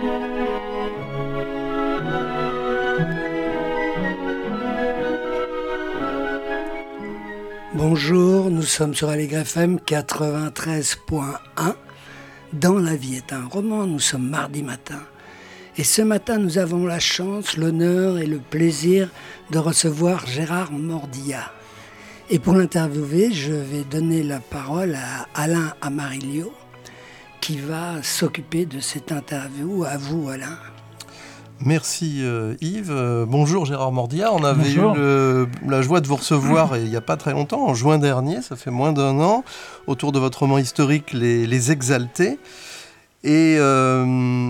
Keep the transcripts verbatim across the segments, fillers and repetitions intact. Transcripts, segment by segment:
Bonjour, nous sommes sur Aligre F M quatre-vingt-treize point un. Dans la vie est un roman, nous sommes mardi matin. Et ce matin, nous avons la chance, l'honneur et le plaisir de recevoir Gérard Mordia. Et pour l'interviewer, je vais donner la parole à Alain Amarillo, qui va s'occuper de cette interview. À vous, Alain. Merci euh, Yves. Euh, bonjour Gérard Mordia. On avait bonjour. eu le, la joie de vous recevoir il n'y a pas très longtemps, en juin dernier, ça fait moins d'un an, autour de votre roman historique Les, Les Exaltés. Et euh,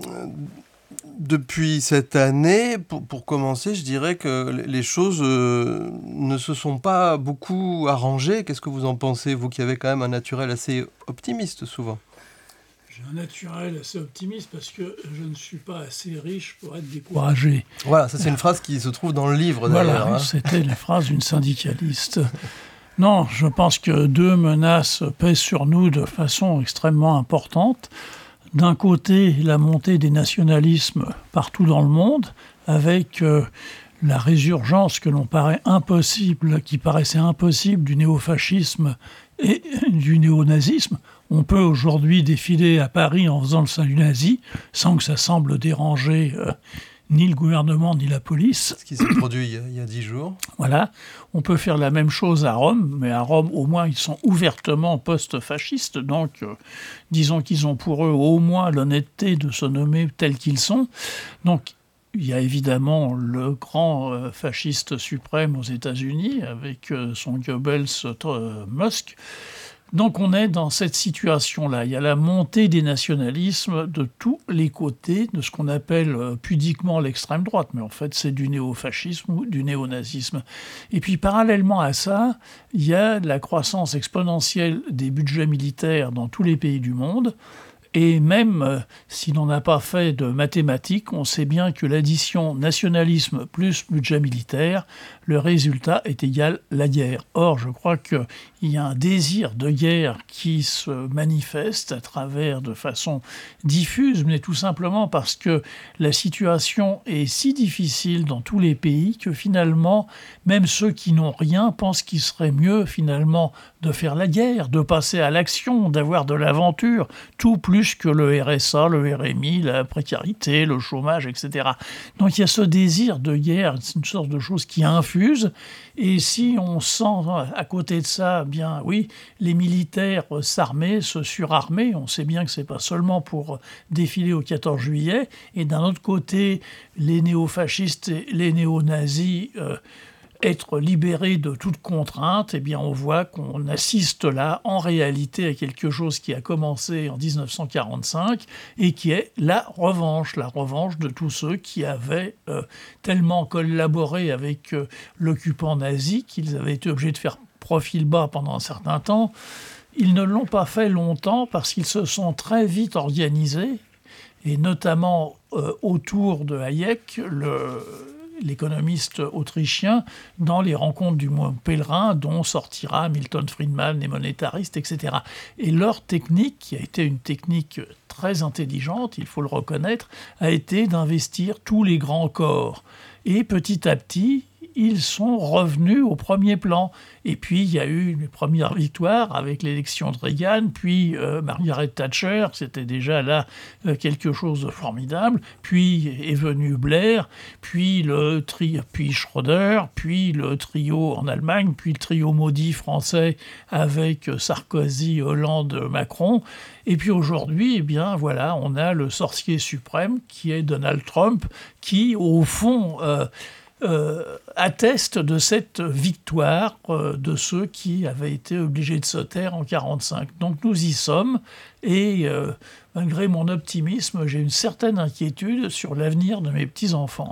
depuis cette année, pour, pour commencer, je dirais que les choses euh, ne se sont pas beaucoup arrangées. Qu'est-ce que vous en pensez, vous qui avez quand même un naturel assez optimiste souvent ? J'ai un naturel assez optimiste parce que je ne suis pas assez riche pour être découragé. Voilà, ça c'est une phrase qui se trouve dans le livre d'ailleurs. Voilà, hein. C'était la phrase d'une syndicaliste. Non, je pense que deux menaces pèsent sur nous de façon extrêmement importante. D'un côté, la montée des nationalismes partout dans le monde, avec euh, la résurgence que l'on paraît impossible, qui paraissait impossible du néofascisme et du néonazisme. On peut aujourd'hui défiler à Paris en faisant le salut nazi sans que ça semble déranger euh, ni le gouvernement ni la police. Ce qui s'est produit il y a, il y a dix jours. Voilà. On peut faire la même chose à Rome, mais à Rome, au moins, ils sont ouvertement post-fascistes. Donc, euh, disons qu'ils ont pour eux au moins l'honnêteté de se nommer tels qu'ils sont. Donc, il y a évidemment le grand euh, fasciste suprême aux États-Unis avec euh, son Goebbels euh, Musk. Donc on est dans cette situation-là. Il y a la montée des nationalismes de tous les côtés de ce qu'on appelle euh, pudiquement l'extrême droite, mais en fait c'est du néofascisme ou du néonazisme. Et puis parallèlement à ça, il y a la croissance exponentielle des budgets militaires dans tous les pays du monde. Et même euh, si l'on n'a pas fait de mathématiques, on sait bien que l'addition nationalisme plus budget militaire, le résultat est égal à la guerre. Or, je crois qu'il y a un désir de guerre qui se manifeste à travers de façon diffuse, mais tout simplement parce que la situation est si difficile dans tous les pays que finalement, même ceux qui n'ont rien pensent qu'il serait mieux finalement de faire la guerre, de passer à l'action, d'avoir de l'aventure, tout plus que le R S A, le R M I, la précarité, le chômage, et cetera. Donc il y a ce désir de guerre, c'est une sorte de chose qui infuse. Et si on sent à côté de ça, bien oui, les militaires s'armer, se surarmer, on sait bien que c'est pas seulement pour défiler au quatorze juillet. Et d'un autre côté, les néofascistes et les néonazis euh, être libérés de toute contrainte, eh bien on voit qu'on assiste là en réalité à quelque chose qui a commencé en dix-neuf cent quarante-cinq et qui est la revanche, la revanche de tous ceux qui avaient euh, tellement collaboré avec euh, l'occupant nazi qu'ils avaient été obligés de faire profil bas pendant un certain temps. Ils ne l'ont pas fait longtemps parce qu'ils se sont très vite organisés, et notamment euh, autour de Hayek, le l'économiste autrichien, dans les rencontres du mois pèlerin, dont sortira Milton Friedman, les monétaristes, et cetera. Et leur technique, qui a été une technique très intelligente, il faut le reconnaître, a été d'investir tous les grands corps. Et petit à petit, ils sont revenus au premier plan. Et puis, il y a eu une première victoire avec l'élection de Reagan, puis euh, Margaret Thatcher, c'était déjà là euh, quelque chose de formidable. Puis est venu Blair, puis, le tri- puis Schröder, puis le trio en Allemagne, puis le trio maudit français avec Sarkozy, Hollande, Macron. Et puis aujourd'hui, eh bien, voilà, on a le sorcier suprême qui est Donald Trump, qui, au fond... Euh, Euh, atteste de cette victoire euh, de ceux qui avaient été obligés de se taire en quarante-cinq. Donc nous y sommes, et euh, malgré mon optimisme, j'ai une certaine inquiétude sur l'avenir de mes petits-enfants.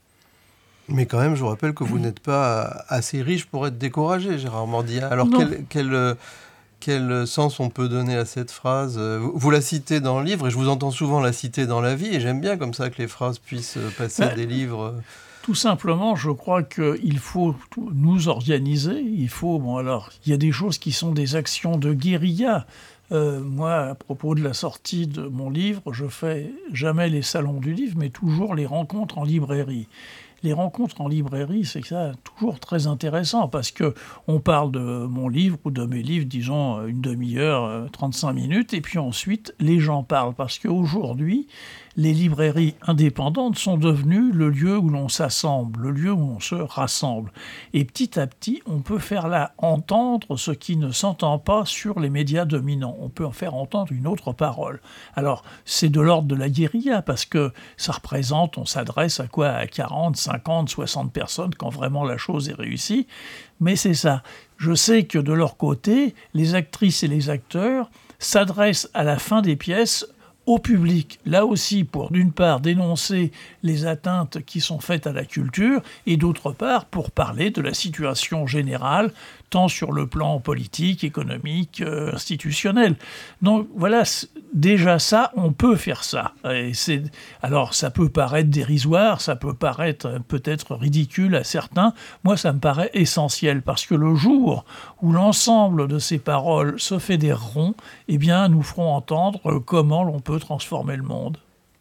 Mais quand même, je vous rappelle que vous n'êtes pas assez riche pour être découragé, Gérard Mordia. Alors Non. quel, quel, quel sens on peut donner à cette phrase ? Vous, vous la citez dans le livre, et je vous entends souvent la citer dans la vie, et j'aime bien comme ça que les phrases puissent passer Ouais. des livres... Tout simplement, je crois qu'il faut nous organiser. Il faut, bon alors, il y a des choses qui sont des actions de guérilla. Euh, moi, à propos de la sortie de mon livre, je fais jamais les salons du livre, mais toujours les rencontres en librairie. Les rencontres en librairie, c'est ça toujours très intéressant parce que on parle de mon livre ou de mes livres, disons une demi-heure, trente-cinq minutes, et puis ensuite les gens parlent parce qu'aujourd'hui, les librairies indépendantes sont devenues le lieu où l'on s'assemble, le lieu où on se rassemble. Et petit à petit, on peut faire là entendre ce qui ne s'entend pas sur les médias dominants. On peut en faire entendre une autre parole. Alors, c'est de l'ordre de la guérilla parce que ça représente, on s'adresse à quoi ? À quarante, cinquante, soixante personnes quand vraiment la chose est réussie. Mais c'est ça. Je sais que de leur côté, les actrices et les acteurs s'adressent à la fin des pièces au public, là aussi pour d'une part dénoncer les atteintes qui sont faites à la culture et d'autre part pour parler de la situation générale tant sur le plan politique, économique, euh, institutionnel. Donc voilà, déjà ça, on peut faire ça. Et c'est, alors ça peut paraître dérisoire, ça peut paraître peut-être ridicule à certains. Moi, ça me paraît essentiel parce que le jour où l'ensemble de ces paroles se fédéreront, eh bien, nous ferons entendre comment l'on peut transformer le monde.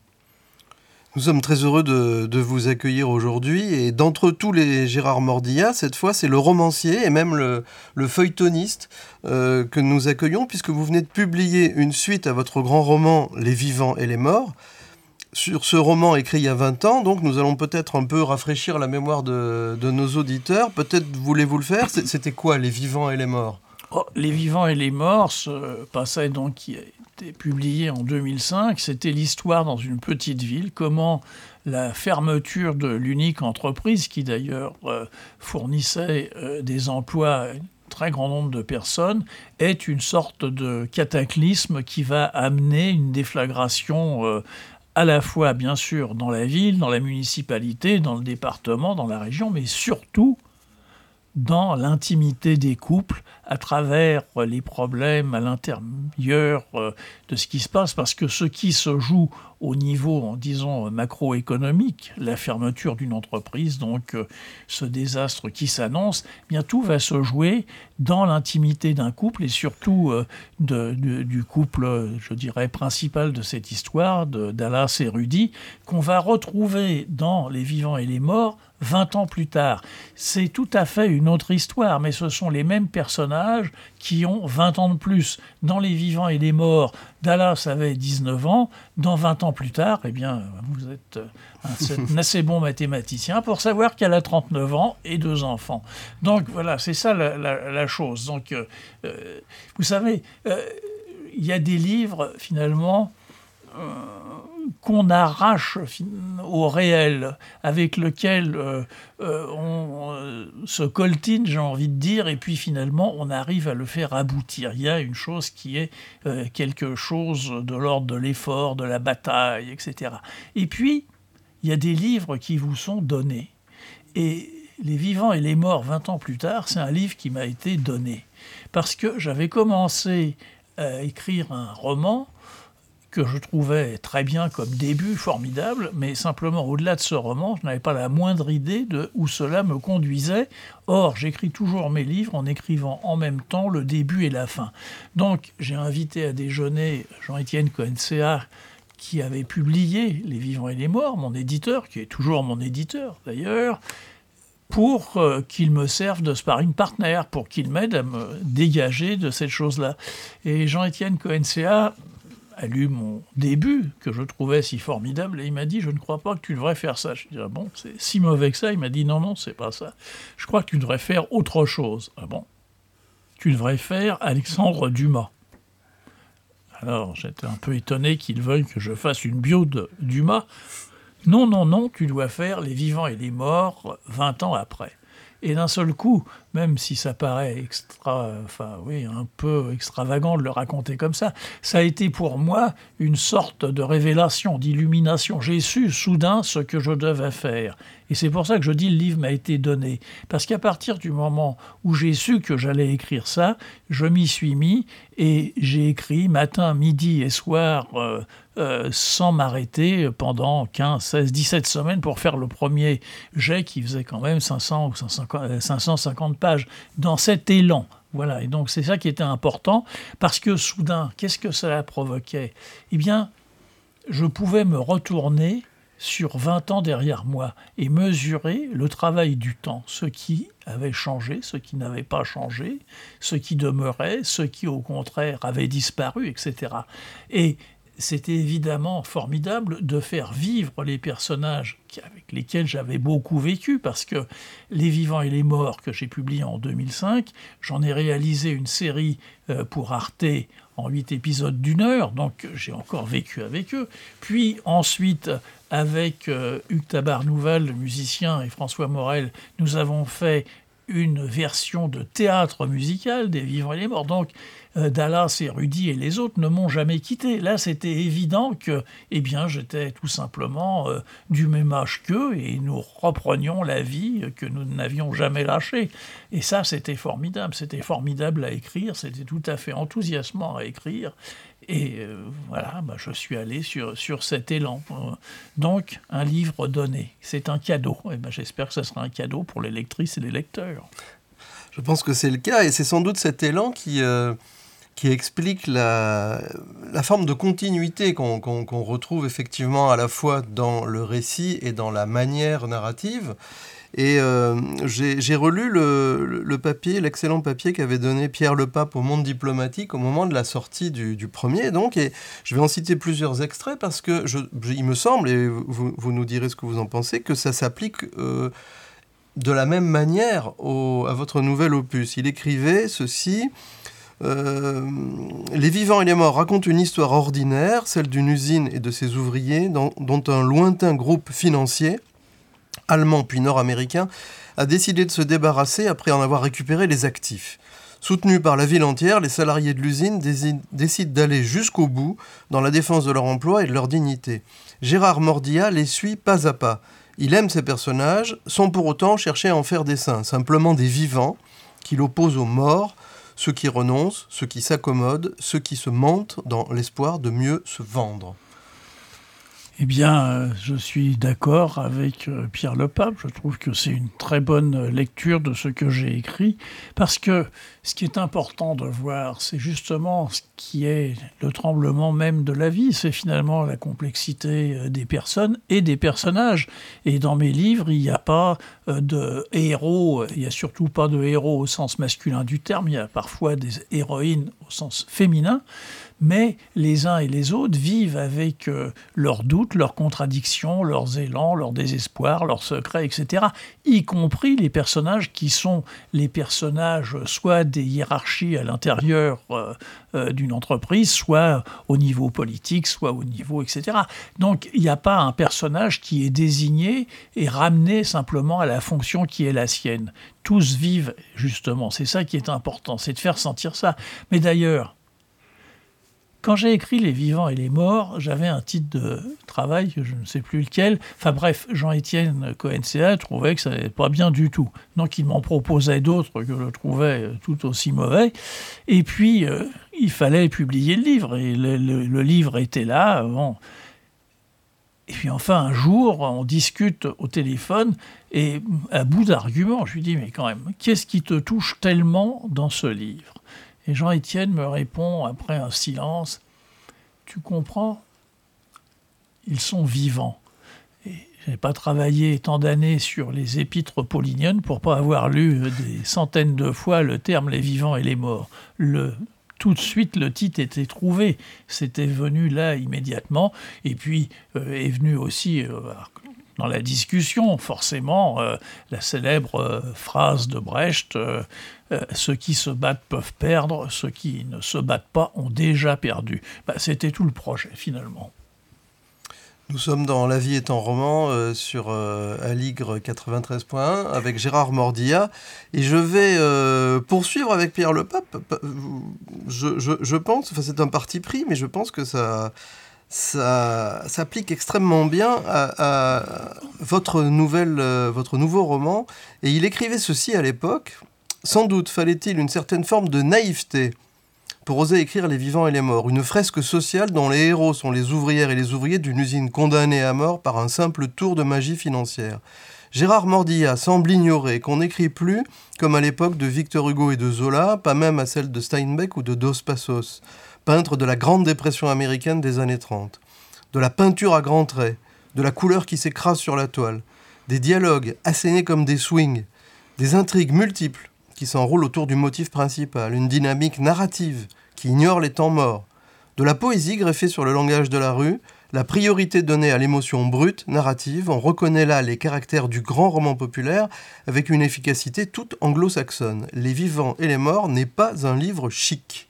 Nous sommes très heureux de, de vous accueillir aujourd'hui et d'entre tous les Gérard Mordillat, cette fois c'est le romancier et même le, le feuilletoniste euh, que nous accueillons puisque vous venez de publier une suite à votre grand roman Les vivants et les morts. Sur ce roman écrit il y a vingt ans, donc nous allons peut-être un peu rafraîchir la mémoire de, de nos auditeurs. Peut-être voulez-vous le faire ? C'était quoi Les vivants et les morts ? Oh, Les vivants et les morts se passait donc... Qui été publié en deux mille cinq, c'était l'histoire dans une petite ville, comment la fermeture de l'unique entreprise, qui d'ailleurs euh, fournissait euh, des emplois à un très grand nombre de personnes, est une sorte de cataclysme qui va amener une déflagration euh, à la fois, bien sûr, dans la ville, dans la municipalité, dans le département, dans la région, mais surtout dans l'intimité des couples, à travers les problèmes à l'intérieur de ce qui se passe, parce que ce qui se joue au niveau, disons, macroéconomique, la fermeture d'une entreprise, donc ce désastre qui s'annonce, eh bien tout va se jouer dans l'intimité d'un couple et surtout de, de, du couple, je dirais, principal de cette histoire, de Dallas et Rudy, qu'on va retrouver dans Les vivants et les morts vingt ans plus tard. C'est tout à fait une autre histoire, mais ce sont les mêmes personnages qui ont vingt ans de plus. Dans Les vivants et les morts, Dallas avait dix-neuf ans. Dans vingt ans plus tard, eh bien, vous êtes un assez bon mathématicien pour savoir qu'elle a trente-neuf ans et deux enfants. Donc voilà, c'est ça la, la, la chose. Donc, euh, vous savez, euh, il y a des livres, finalement, euh, qu'on arrache au réel, avec lequel euh, euh, on euh, se coltine, j'ai envie de dire, et puis finalement on arrive à le faire aboutir. Il y a une chose qui est euh, quelque chose de l'ordre de l'effort, de la bataille, et cetera. Et puis, il y a des livres qui vous sont donnés. Et Les vivants et les morts, vingt ans plus tard, c'est un livre qui m'a été donné. Parce que j'avais commencé à écrire un roman que je trouvais très bien comme début, formidable, mais simplement au-delà de ce roman, je n'avais pas la moindre idée de où cela me conduisait. Or, j'écris toujours mes livres en écrivant en même temps le début et la fin. Donc, j'ai invité à déjeuner Jean-Étienne Cohen-Séard, qui avait publié Les vivants et les morts, mon éditeur, qui est toujours mon éditeur d'ailleurs, pour euh, qu'il me serve de sparring partner, pour qu'il m'aide à me dégager de cette chose-là. Et Jean-Étienne Cohen-Séard a lu mon début, que je trouvais si formidable, et il m'a dit « Je ne crois pas que tu devrais faire ça. » Je dis « Ah bon, c'est si mauvais que ça ?» Il m'a dit « Non, non, c'est pas ça. Je crois que tu devrais faire autre chose. » « Ah bon ? Tu devrais faire Alexandre Dumas. » Alors, j'étais un peu étonné qu'il veuille que je fasse une bio de Dumas. « Non, non, non, tu dois faire Les vivants et les morts vingt ans après. » Et d'un seul coup, même si ça paraît extra, enfin oui, un peu extravagant de le raconter comme ça, ça a été pour moi une sorte de révélation, d'illumination. J'ai su soudain ce que je devais faire. Et c'est pour ça que je dis le livre m'a été donné. Parce qu'à partir du moment où j'ai su que j'allais écrire ça, je m'y suis mis et j'ai écrit matin, midi et soir euh, euh, sans m'arrêter pendant quinze, seize, dix-sept semaines pour faire le premier jet qui faisait quand même cinq cents ou cinq cent cinquante pages. Dans cet élan Voilà, et donc c'est ça qui était important, parce que soudain, qu'est-ce que cela provoquait ? Eh bien, je pouvais me retourner sur vingt ans derrière moi et mesurer le travail du temps, ce qui avait changé, ce qui n'avait pas changé, ce qui demeurait, ce qui au contraire avait disparu, et cetera. Et c'était évidemment formidable de faire vivre les personnages avec lesquels j'avais beaucoup vécu, parce que Les Vivants et les Morts, que j'ai publié en deux mille cinq, j'en ai réalisé une série pour Arte en huit épisodes d'une heure, donc j'ai encore vécu avec eux. Puis ensuite, avec euh, Hugues Tabar-Nouvel, le musicien, et François Morel, nous avons fait une version de théâtre musical des Vivants et les Morts. Donc euh, Dallas et Rudy et les autres ne m'ont jamais quitté. Là, c'était évident que eh bien, j'étais tout simplement euh, du même âge qu'eux et nous reprenions la vie que nous n'avions jamais lâchée. Et ça, c'était formidable. C'était formidable à écrire. C'était tout à fait enthousiasmant à écrire. Et euh, voilà, bah, je suis allé sur, sur cet élan. Donc, un livre donné, c'est un cadeau. Et bah, j'espère que ce sera un cadeau pour les lectrices et les lecteurs. Je pense que c'est le cas, et c'est sans doute cet élan qui, euh, qui explique la, la forme de continuité qu'on, qu'on, qu'on retrouve effectivement à la fois dans le récit et dans la manière narrative. Et euh, j'ai, j'ai relu le, le papier, l'excellent papier qu'avait donné Pierre Lepape au Monde diplomatique au moment de la sortie du, du premier. Donc, et je vais en citer plusieurs extraits parce que je, il me semble, et vous, vous nous direz ce que vous en pensez, que ça s'applique euh, de la même manière au, à votre nouvel opus. Il écrivait ceci... Euh, les Vivants et les Morts racontent une histoire ordinaire, celle d'une usine et de ses ouvriers, dont, dont un lointain groupe financier, allemand puis nord-américain, a décidé de se débarrasser après en avoir récupéré les actifs. Soutenus par la ville entière, les salariés de l'usine dési- décident d'aller jusqu'au bout dans la défense de leur emploi et de leur dignité. Gérard Mordia les suit pas à pas. Il aime ces personnages, sans pour autant chercher à en faire des saints, simplement des vivants qu'il oppose aux morts, ceux qui renoncent, ceux qui s'accommodent, ceux qui se mentent dans l'espoir de mieux se vendre. Eh bien, euh, je suis d'accord avec euh, Pierre Lepape. Je trouve que c'est une très bonne lecture de ce que j'ai écrit, parce que ce qui est important de voir, c'est justement ce qui est le tremblement même de la vie. C'est finalement la complexité euh, des personnes et des personnages. Et dans mes livres, il n'y a pas euh, de héros, il n'y a surtout pas de héros au sens masculin du terme, il y a parfois des héroïnes au sens féminin. Mais les uns et les autres vivent avec euh, leurs doutes, leurs contradictions, leurs élans, leurs désespoirs, leurs secrets, et cetera, y compris les personnages qui sont les personnages soit des hiérarchies à l'intérieur euh, euh, d'une entreprise, soit au niveau politique, soit au niveau, et cetera. Donc il n'y a pas un personnage qui est désigné et ramené simplement à la fonction qui est la sienne. Tous vivent, justement, c'est ça qui est important, c'est de faire sentir ça. Mais d'ailleurs, quand j'ai écrit Les Vivants et les Morts, j'avais un titre de travail, je ne sais plus lequel. Enfin bref, Jean-Étienne Cohen-C A trouvait que ça n'allait pas bien du tout. Donc il m'en proposait d'autres que je trouvais tout aussi mauvais. Et puis, euh, il fallait publier le livre. Et le, le, le livre était là. Bon. Et puis enfin, un jour, on discute au téléphone et à bout d'arguments, je lui dis, mais quand même, qu'est-ce qui te touche tellement dans ce livre ? Et Jean-Étienne me répond, après un silence, « Tu comprends ? Ils sont vivants. » Et je n'ai pas travaillé tant d'années sur les épîtres pauliniennes pour ne pas avoir lu des centaines de fois le terme « les vivants et les morts ». Le, tout de suite, le titre était trouvé. C'était venu là immédiatement. Et puis euh, est venu aussi... Euh, dans la discussion, forcément, euh, la célèbre euh, phrase de Brecht euh, euh, « Ceux qui se battent peuvent perdre, ceux qui ne se battent pas ont déjà perdu ». Bah, c'était tout le projet, finalement. Nous sommes dans La vie est en roman euh, sur euh, Aligre quatre-vingt-treize point un avec Gérard Mordia. Et je vais euh, poursuivre avec Pierre Lepape. Je, je, je pense, enfin c'est un parti pris, mais je pense que ça... ça s'applique extrêmement bien à, à votre, nouvelle, euh, votre nouveau roman. Et il écrivait ceci à l'époque. « Sans doute fallait-il une certaine forme de naïveté pour oser écrire Les Vivants et les Morts, une fresque sociale dont les héros sont les ouvrières et les ouvriers d'une usine condamnée à mort par un simple tour de magie financière. Gérard Mordillat semble ignorer qu'on n'écrit plus comme à l'époque de Victor Hugo et de Zola, pas même à celle de Steinbeck ou de Dos Passos, peintres de la Grande Dépression américaine des années trente. De la peinture à grands traits, de la couleur qui s'écrase sur la toile, des dialogues assénés comme des swings, des intrigues multiples qui s'enroulent autour du motif principal, une dynamique narrative qui ignore les temps morts, de la poésie greffée sur le langage de la rue, la priorité donnée à l'émotion brute, narrative, on reconnaît là les caractères du grand roman populaire avec une efficacité toute anglo-saxonne. Les vivants et les morts n'est pas un livre chic.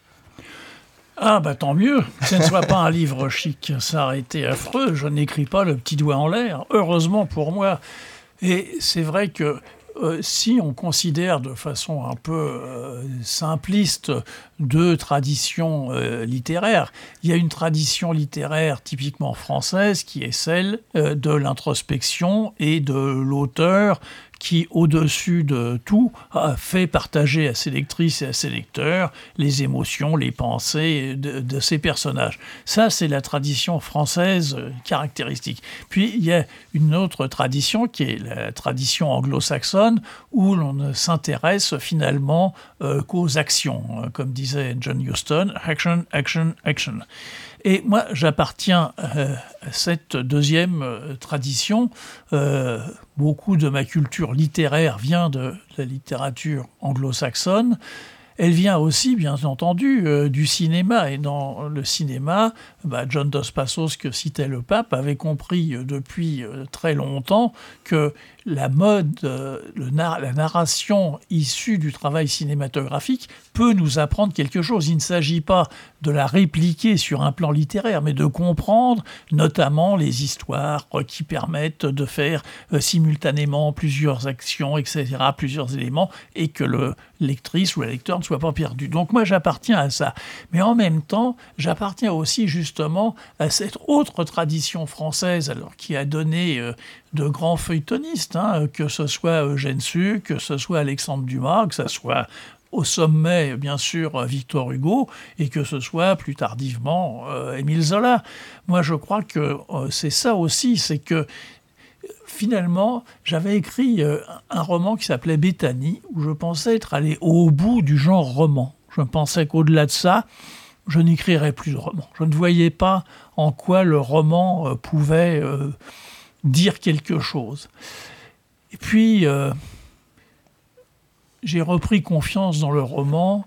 Ah bah tant mieux, que ce ne soit pas un livre chic, ça aurait été affreux, je n'écris pas le petit doigt en l'air, heureusement pour moi. Et c'est vrai que euh, si on considère de façon un peu euh, simpliste deux traditions euh, littéraires, il y a une tradition littéraire typiquement française qui est celle euh, de l'introspection et de l'auteur qui, au-dessus de tout, a fait partager à ses lectrices et à ses lecteurs les émotions, les pensées de, de ces personnages. Ça, c'est la tradition française caractéristique. Puis, il y a une autre tradition qui est la tradition anglo-saxonne, où l'on ne s'intéresse finalement euh, qu'aux actions. Comme disait John Huston, action, action, action. Et moi, j'appartiens euh, à cette deuxième euh, tradition. Euh, beaucoup de ma culture littéraire vient de la littérature anglo-saxonne. Elle vient aussi, bien entendu, euh, du cinéma. Et dans le cinéma, bah, John Dos Passos, que citait le pape, avait compris euh, depuis euh, très longtemps que la mode, euh, le nar- la narration issue du travail cinématographique peut nous apprendre quelque chose. Il ne s'agit pas de la répliquer sur un plan littéraire, mais de comprendre notamment les histoires euh, qui permettent de faire euh, simultanément plusieurs actions, et cetera, plusieurs éléments, et que le lectrice ou le lecteur ne soit pas perdu. Donc moi, j'appartiens à ça. Mais en même temps, j'appartiens aussi justement à cette autre tradition française, alors qui a donné euh, de grands feuilletonistes, hein, que ce soit Eugène Sue, que ce soit Alexandre Dumas, que ce soit au sommet, bien sûr, Victor Hugo, et que ce soit plus tardivement euh, Émile Zola. Moi, je crois que euh, c'est ça aussi, c'est que finalement, j'avais écrit euh, un roman qui s'appelait Béthanie, où je pensais être allé au bout du genre roman. Je pensais qu'au-delà de ça, je n'écrirais plus de roman. Je ne voyais pas en quoi le roman euh, pouvait euh, dire quelque chose. Et puis, euh, j'ai repris confiance dans le roman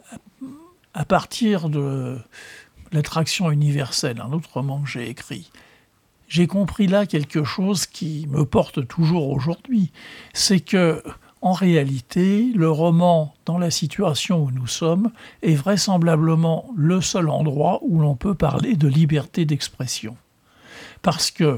à partir de l'attraction universelle, un autre roman que j'ai écrit. J'ai compris là quelque chose qui me porte toujours aujourd'hui. C'est que, en réalité, le roman, dans la situation où nous sommes, est vraisemblablement le seul endroit où l'on peut parler de liberté d'expression. Parce que,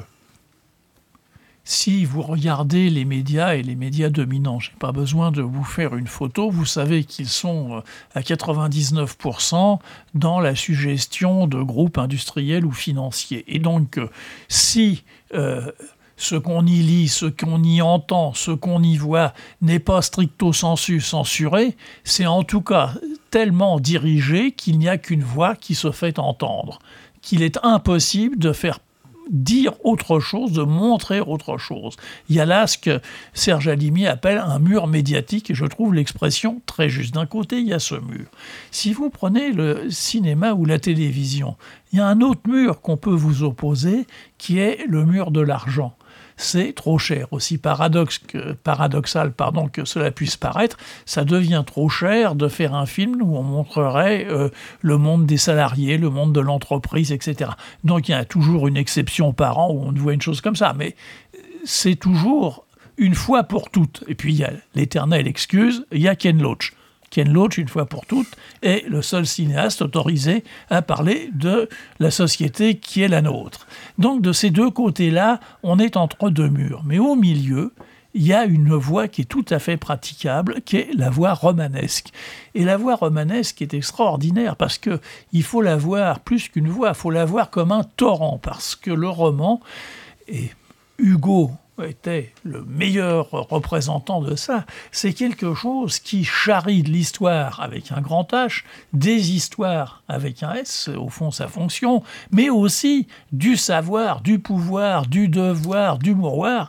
si vous regardez les médias et les médias dominants, je n'ai pas besoin de vous faire une photo, vous savez qu'ils sont à quatre-vingt-dix-neuf pour cent dans la suggestion de groupes industriels ou financiers. Et donc, si euh, ce qu'on y lit, ce qu'on y entend, ce qu'on y voit n'est pas stricto sensu censuré, c'est en tout cas tellement dirigé qu'il n'y a qu'une voix qui se fait entendre, qu'il est impossible de faire dire autre chose, de montrer autre chose. Il y a là ce que Serge Halimi appelle un mur médiatique, et je trouve l'expression très juste. D'un côté, il y a ce mur. Si vous prenez le cinéma ou la télévision, il y a un autre mur qu'on peut vous opposer, qui est le mur de l'argent. C'est trop cher. Aussi paradoxe que, paradoxal pardon, que cela puisse paraître, ça devient trop cher de faire un film où on montrerait euh, le monde des salariés, le monde de l'entreprise, et cetera. Donc il y a toujours une exception par an où on voit une chose comme ça, mais c'est toujours une fois pour toutes. Et puis il y a l'éternelle excuse, il y a Ken Loach. Ken Loach, une fois pour toutes, est le seul cinéaste autorisé à parler de la société qui est la nôtre. Donc, de ces deux côtés-là, on est entre deux murs. Mais au milieu, il y a une voie qui est tout à fait praticable, qui est la voie romanesque. Et la voie romanesque est extraordinaire parce qu'il faut la voir plus qu'une voie, il faut la voir comme un torrent, parce que le roman, et Hugo était le meilleur représentant de ça, c'est quelque chose qui charrie de l'histoire avec un grand H, des histoires avec un S, au fond sa fonction, mais aussi du savoir, du pouvoir, du devoir, du mouroir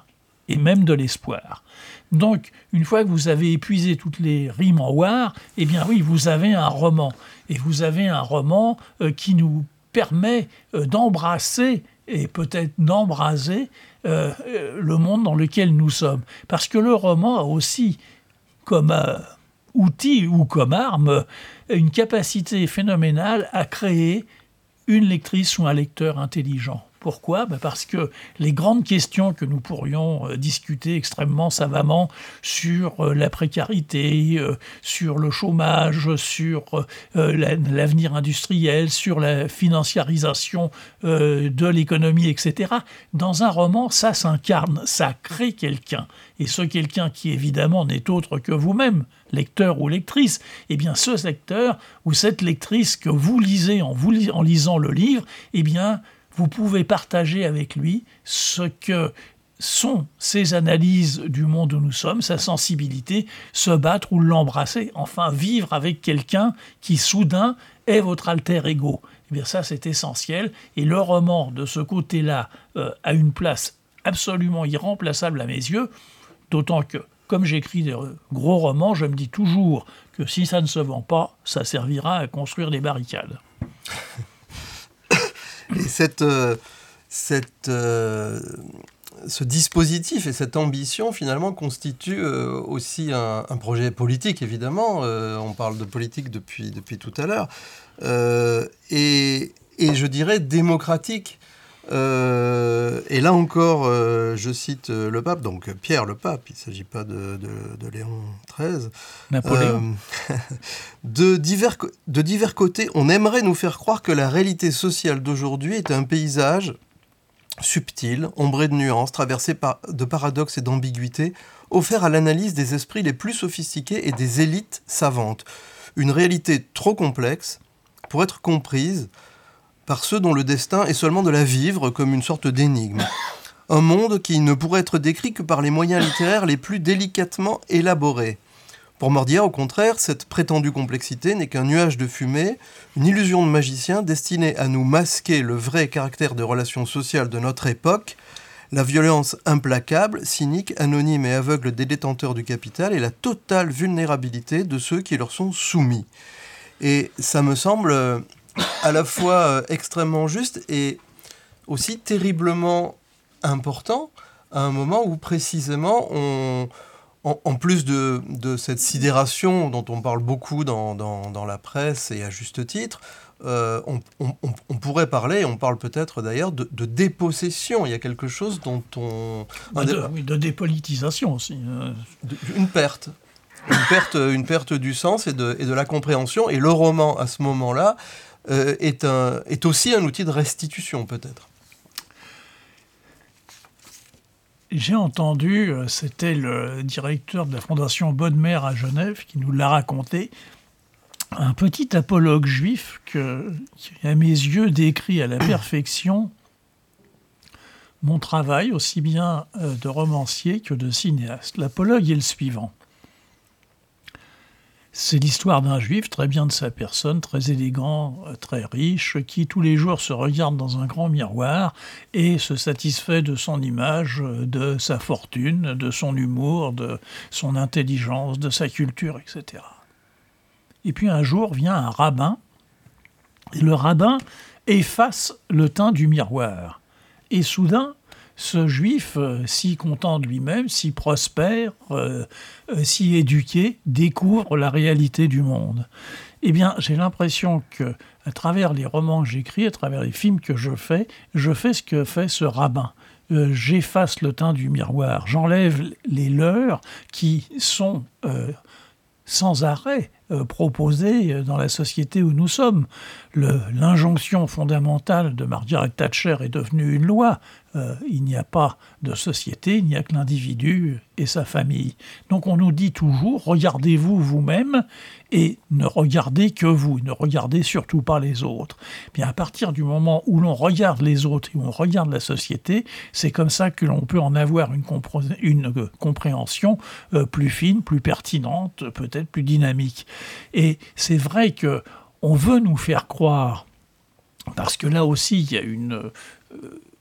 et même de l'espoir. Donc, une fois que vous avez épuisé toutes les rimes en war, eh bien oui, vous avez un roman. Et vous avez un roman euh, qui nous permet euh, d'embrasser et peut-être d'embraser euh, le monde dans lequel nous sommes. Parce que le roman a aussi, comme euh, outil ou comme arme, une capacité phénoménale à créer une lectrice ou un lecteur intelligent. Pourquoi ? Ben parce que les grandes questions que nous pourrions euh, discuter extrêmement savamment sur euh, la précarité, euh, sur le chômage, sur euh, la, l'avenir industriel, sur la financiarisation euh, de l'économie, et cetera, dans un roman, ça s'incarne, ça crée quelqu'un. Et ce quelqu'un qui, évidemment, n'est autre que vous-même, lecteur ou lectrice, eh bien, ce lecteur ou cette lectrice que vous lisez en, vous lis- en lisant le livre, eh bien, vous pouvez partager avec lui ce que sont ses analyses du monde où nous sommes, sa sensibilité, se battre ou l'embrasser, enfin vivre avec quelqu'un qui soudain est votre alter ego. Eh bien ça c'est essentiel et le roman de ce côté-là euh, a une place absolument irremplaçable à mes yeux, d'autant que comme j'écris des gros romans, je me dis toujours que si ça ne se vend pas, ça servira à construire des barricades. Et cette, euh, cette, euh, ce dispositif et cette ambition, finalement, constituent euh, aussi un, un projet politique, évidemment. Euh, on parle de politique depuis, depuis tout à l'heure. Euh, et, et je dirais démocratique. Euh, et là encore, euh, je cite le pape, donc Pierre le pape, il ne s'agit pas de, de, de Léon treize. Napoléon. Euh, de, divers, de divers côtés, on aimerait nous faire croire que la réalité sociale d'aujourd'hui est un paysage subtil, ombré de nuances, traversé par, de paradoxes et d'ambiguïtés, offert à l'analyse des esprits les plus sophistiqués et des élites savantes. Une réalité trop complexe pour être comprise par ceux dont le destin est seulement de la vivre comme une sorte d'énigme. Un monde qui ne pourrait être décrit que par les moyens littéraires les plus délicatement élaborés. Pour Mordia, au contraire, cette prétendue complexité n'est qu'un nuage de fumée, une illusion de magicien destinée à nous masquer le vrai caractère des relations sociales de notre époque, la violence implacable, cynique, anonyme et aveugle des détenteurs du capital et la totale vulnérabilité de ceux qui leur sont soumis. Et ça me semble à la fois extrêmement juste et aussi terriblement important à un moment où précisément on... En, en plus de, de cette sidération dont on parle beaucoup dans, dans, dans la presse et à juste titre, euh, on, on, on pourrait parler, on parle peut-être d'ailleurs, de, de dépossession. Il y a quelque chose dont on... Bah de, oui, de dépolitisation aussi. De, une perte. Une perte, une perte du sens et de, et de la compréhension. Et le roman, à ce moment-là, euh, est, un, est aussi un outil de restitution, peut-être. J'ai entendu, c'était le directeur de la Fondation Bonne Mère à Genève qui nous l'a raconté, un petit apologue juif que, qui, à mes yeux, décrit à la perfection mon travail, aussi bien de romancier que de cinéaste. L'apologue est le suivant. C'est l'histoire d'un juif, très bien de sa personne, très élégant, très riche, qui tous les jours se regarde dans un grand miroir et se satisfait de son image, de sa fortune, de son humour, de son intelligence, de sa culture, et cetera. Et puis un jour vient un rabbin, et le rabbin efface le teint du miroir. Et soudain, ce juif, euh, si content de lui-même, si prospère, euh, euh, si éduqué, découvre la réalité du monde. Eh bien, j'ai l'impression que, à travers les romans que j'écris, à travers les films que je fais, je fais ce que fait ce rabbin. Euh, j'efface le teint du miroir, j'enlève les leurs qui sont euh, sans arrêt euh, proposés dans la société où nous sommes. Le, l'injonction fondamentale de Margaret Thatcher est devenue une loi. Euh, il n'y a pas de société, il n'y a que l'individu et sa famille. Donc on nous dit toujours, regardez-vous vous-même et ne regardez que vous, ne regardez surtout pas les autres. Bien, à partir du moment où l'on regarde les autres et où on regarde la société, c'est comme ça que l'on peut en avoir une, compro- une euh, compréhension euh, plus fine, plus pertinente, peut-être plus dynamique. Et c'est vrai que on veut nous faire croire, parce que là aussi il y a une... Euh,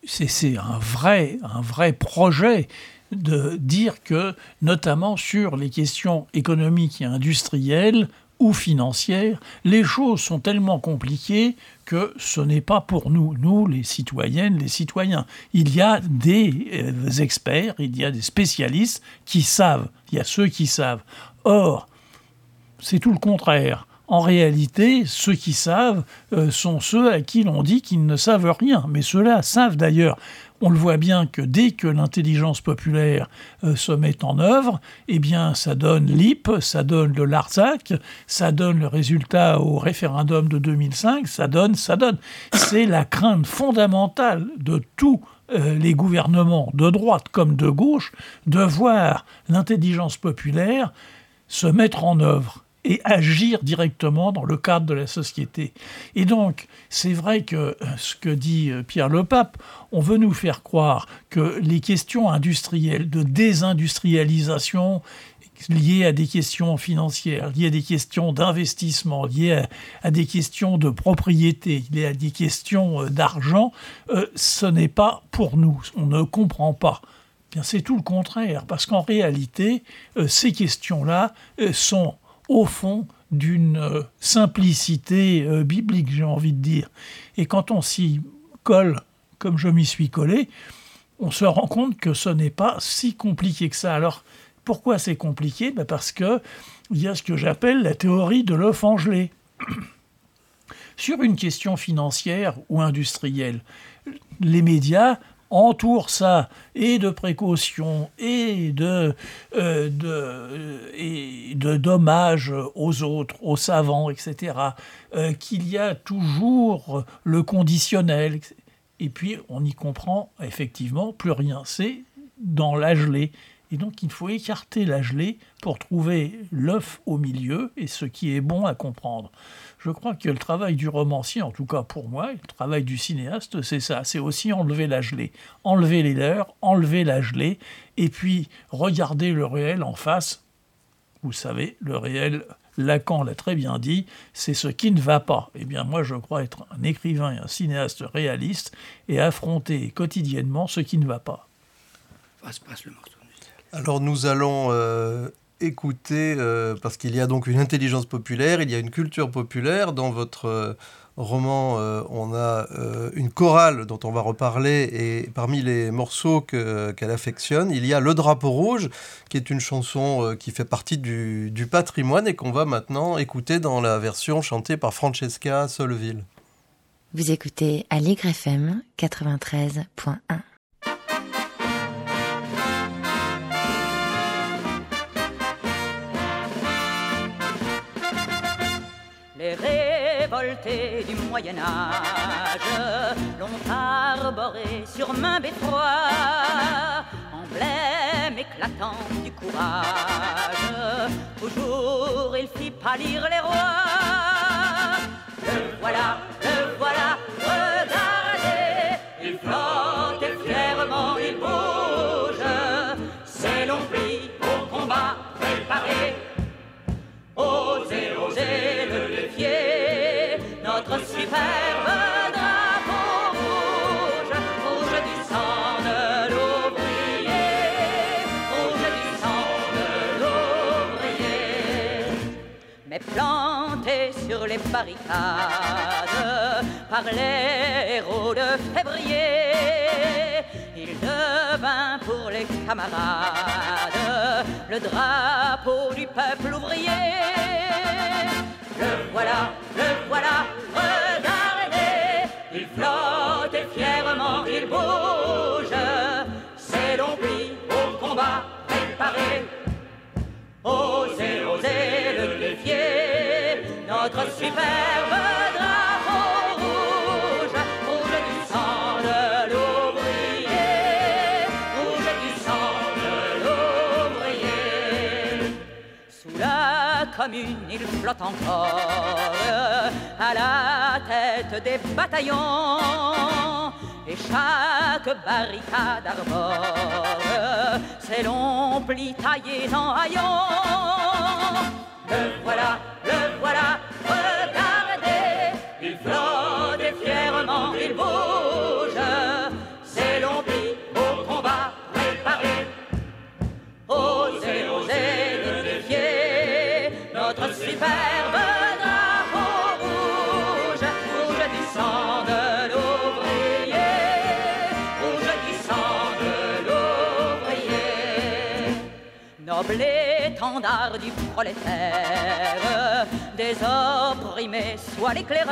c'est, c'est un vrai, un vrai projet de dire que, notamment sur les questions économiques et industrielles ou financières, les choses sont tellement compliquées que ce n'est pas pour nous, nous les citoyennes, les citoyens. Il y a des euh, experts, il y a des spécialistes qui savent, il y a ceux qui savent. Or, c'est tout le contraire. En réalité, ceux qui savent euh, sont ceux à qui l'on dit qu'ils ne savent rien. Mais ceux-là savent d'ailleurs. On le voit bien que dès que l'intelligence populaire euh, se met en œuvre, eh bien, ça donne l'I P, ça donne le Larzac, ça donne le résultat au référendum de deux mille cinq, ça donne, ça donne. C'est la crainte fondamentale de tous euh, les gouvernements, de droite comme de gauche, de voir l'intelligence populaire se mettre en œuvre et agir directement dans le cadre de la société. Et donc, c'est vrai que ce que dit Pierre Le Pape, on veut nous faire croire que les questions industrielles, de désindustrialisation, liées à des questions financières, liées à des questions d'investissement, liées à, à des questions de propriété, liées à des questions d'argent, euh, ce n'est pas pour nous. On ne comprend pas. Bien, c'est tout le contraire, parce qu'en réalité, euh, ces questions-là euh, sont au fond d'une euh, simplicité euh, biblique, j'ai envie de dire. Et quand on s'y colle, comme je m'y suis collé, on se rend compte que ce n'est pas si compliqué que ça. Alors, pourquoi c'est compliqué ? Ben parce qu'il y a ce que j'appelle la théorie de l'œuf en gelée. Sur une question financière ou industrielle, les médias entoure ça et de précautions et de, euh, de, euh, et de dommages aux autres, aux savants, et cetera, euh, qu'il y a toujours le conditionnel. Et puis, on n'y comprend effectivement plus rien. C'est dans la gelée. Et donc, il faut écarter la gelée pour trouver l'œuf au milieu et ce qui est bon à comprendre. Je crois que le travail du romancier, en tout cas pour moi, le travail du cinéaste, c'est ça. C'est aussi enlever la gelée. Enlever les leurs, enlever la gelée, et puis regarder le réel en face. Vous savez, le réel, Lacan l'a très bien dit, c'est ce qui ne va pas. Eh bien, moi, je crois être un écrivain et un cinéaste réaliste et affronter quotidiennement ce qui ne va pas. Passe, passe le morceau. Alors nous allons euh, écouter, euh, parce qu'il y a donc une intelligence populaire, il y a une culture populaire. Dans votre euh, roman, euh, on a euh, une chorale dont on va reparler, et parmi les morceaux que, qu'elle affectionne, il y a Le Drapeau Rouge, qui est une chanson euh, qui fait partie du, du patrimoine et qu'on va maintenant écouter dans la version chantée par Francesca Solleville. Vous écoutez Aligre F M quatre-vingt-treize point un. Les révoltés du Moyen-Âge l'ont arboré sur main beffroi, emblème éclatant du courage. Toujours il fit pâlir les rois. Le voilà, le voilà, regardez, il flotte et fièrement il bouge. C'est long pli au combat préparé. Osez, osez le défier, notre superbe drapeau rouge, rouge du sang de l'ouvrier, rouge du sang de l'ouvrier. Mais planté sur les barricades par les héros de février, il devint pour les camarades le drapeau du peuple ouvrier. Le voilà, le voilà, regardez, il flotte et fièrement il bouge. C'est long pli au combat préparé. Osez, osez le défier, notre superbe drapeau rouge, rouge du sang de l'ouvrier, rouge du sang de l'ouvrier. Sous la commune, il flotte encore à la tête des bataillons, et chaque barricade arbore ses longs plis taillés en haillons. Le voilà, le voilà, regardez, il flotte et fièrement il bouge. C'est noble étendard du prolétaire, des opprimés soit l'éclaireur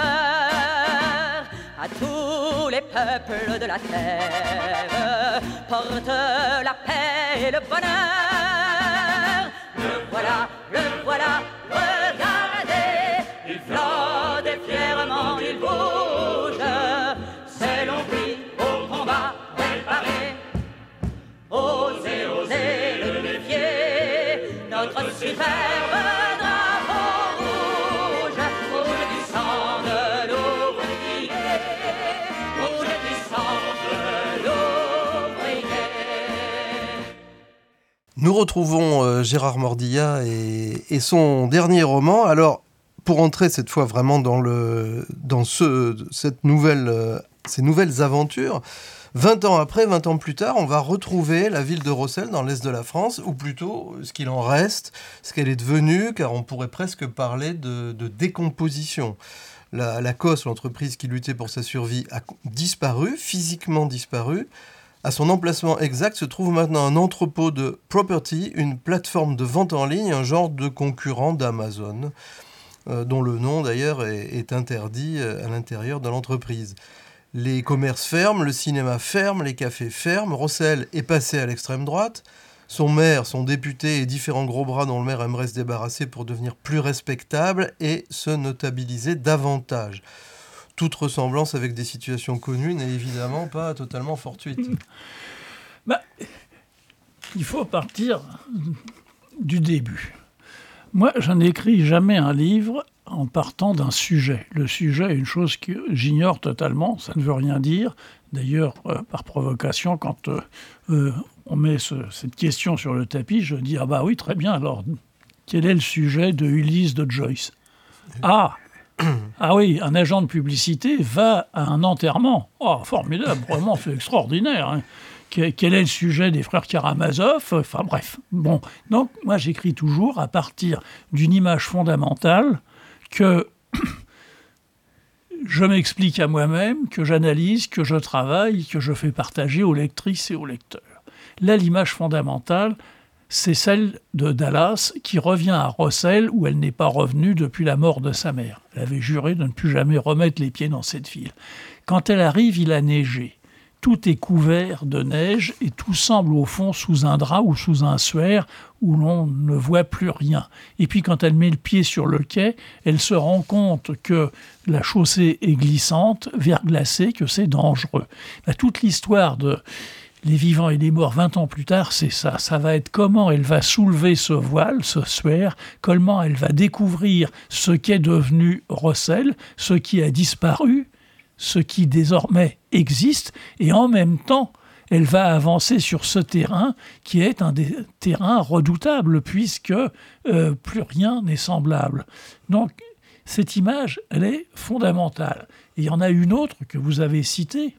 à tous les peuples de la terre, porte la paix et le bonheur. Le voilà, le voilà, regardez, il flotte fièrement, il bouge, c'est l'on plie au combat préparé. Osez, osez le défier, notre superbe drapeau rouge, rouge du sang de l'ouvrier, rouge du sang de l'ouvrier. Nous retrouvons euh, Gérard Mordillat et, et son dernier roman. Alors, pour entrer cette fois vraiment dans, le, dans ce, cette nouvelle, euh, ces nouvelles aventures, vingt ans après, vingt ans plus tard, on va retrouver la ville de Rossel dans l'est de la France, ou plutôt ce qu'il en reste, ce qu'elle est devenue, car on pourrait presque parler de, de décomposition. La, la C O S, l'entreprise qui luttait pour sa survie, a disparu, physiquement disparu. À son emplacement exact se trouve maintenant un entrepôt de Property, une plateforme de vente en ligne, un genre de concurrent d'Amazon, euh, dont le nom d'ailleurs est, est interdit à l'intérieur de l'entreprise. Les commerces ferment, le cinéma ferme, les cafés ferment. Rossel est passé à l'extrême droite. Son maire, son député et différents gros bras dont le maire aimerait se débarrasser pour devenir plus respectable et se notabiliser davantage. Toute ressemblance avec des situations connues n'est évidemment pas totalement fortuite. Bah, il faut partir du début. Moi, je n'écris jamais un livre en partant d'un sujet. Le sujet est une chose que j'ignore totalement, ça ne veut rien dire. D'ailleurs, euh, par provocation, quand euh, euh, on met ce, cette question sur le tapis, je dis « Ah bah oui, très bien, alors, quel est le sujet de Ulysse de Joyce ?» Ah Ah oui, un agent de publicité va à un enterrement. Oh, formidable, vraiment, c'est extraordinaire. Hein. Quel est le sujet des frères Karamazov ? Enfin bref. Bon, donc moi j'écris toujours à partir d'une image fondamentale que je m'explique à moi-même, que j'analyse, que je travaille, que je fais partager aux lectrices et aux lecteurs. Là, l'image fondamentale, c'est celle de Dallas qui revient à Rossel où elle n'est pas revenue depuis la mort de sa mère. Elle avait juré de ne plus jamais remettre les pieds dans cette ville. Quand elle arrive, il a neigé. Tout est couvert de neige et tout semble au fond sous un drap ou sous un suaire où l'on ne voit plus rien. Et puis quand elle met le pied sur le quai, elle se rend compte que la chaussée est glissante, verglacée, que c'est dangereux. Là, toute l'histoire de Les vivants et les morts vingt ans plus tard, c'est ça. Ça va être comment elle va soulever ce voile, ce suaire, comment elle va découvrir ce qu'est devenu Rossel, ce qui a disparu, ce qui désormais existe, et en même temps, elle va avancer sur ce terrain qui est un des terrains redoutables, puisque euh, plus rien n'est semblable. Donc, cette image, elle est fondamentale. Et il y en a une autre que vous avez citée,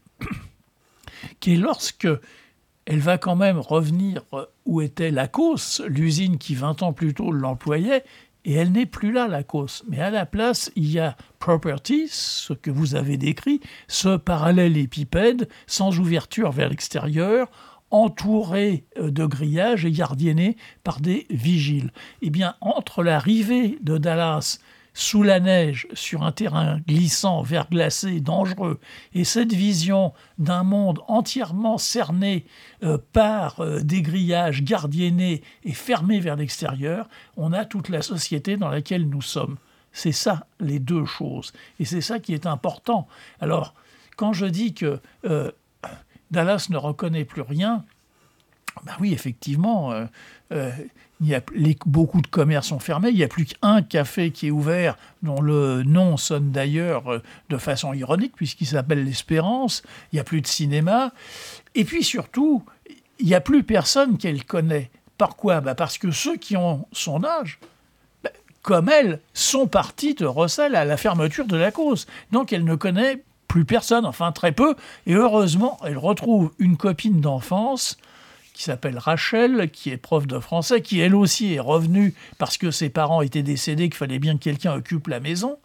qui est lorsque elle va quand même revenir où était Lacoste, l'usine qui vingt ans plus tôt l'employait, et elle n'est plus là, Lacoste. Mais à la place, il y a Properties, ce que vous avez décrit, ce parallélépipède sans ouverture vers l'extérieur, entouré de grillages et gardienné par des vigiles. Eh bien, entre l'arrivée de Dallas sous la neige, sur un terrain glissant, verglacé, dangereux, et cette vision d'un monde entièrement cerné euh, par euh, des grillages gardiennés et fermés vers l'extérieur, on a toute la société dans laquelle nous sommes. C'est ça, les deux choses. Et c'est ça qui est important. Alors, quand je dis que euh, Dallas ne reconnaît plus rien, ben oui, effectivement, euh, euh, il y a, les, beaucoup de commerces sont fermés. Il n'y a plus qu'un café qui est ouvert, dont le nom sonne d'ailleurs euh, de façon ironique, puisqu'il s'appelle l'Espérance. Il n'y a plus de cinéma. Et puis surtout, il n'y a plus personne qu'elle connaît. Par quoi ? Ben parce que ceux qui ont son âge, ben, comme elle, sont partis de Rossel à la fermeture de Lacoste. Donc elle ne connaît plus personne, enfin très peu. Et heureusement, elle retrouve une copine d'enfance qui s'appelle Rachel, qui est prof de français, qui elle aussi est revenue parce que ses parents étaient décédés, qu'il fallait bien que quelqu'un occupe la maison.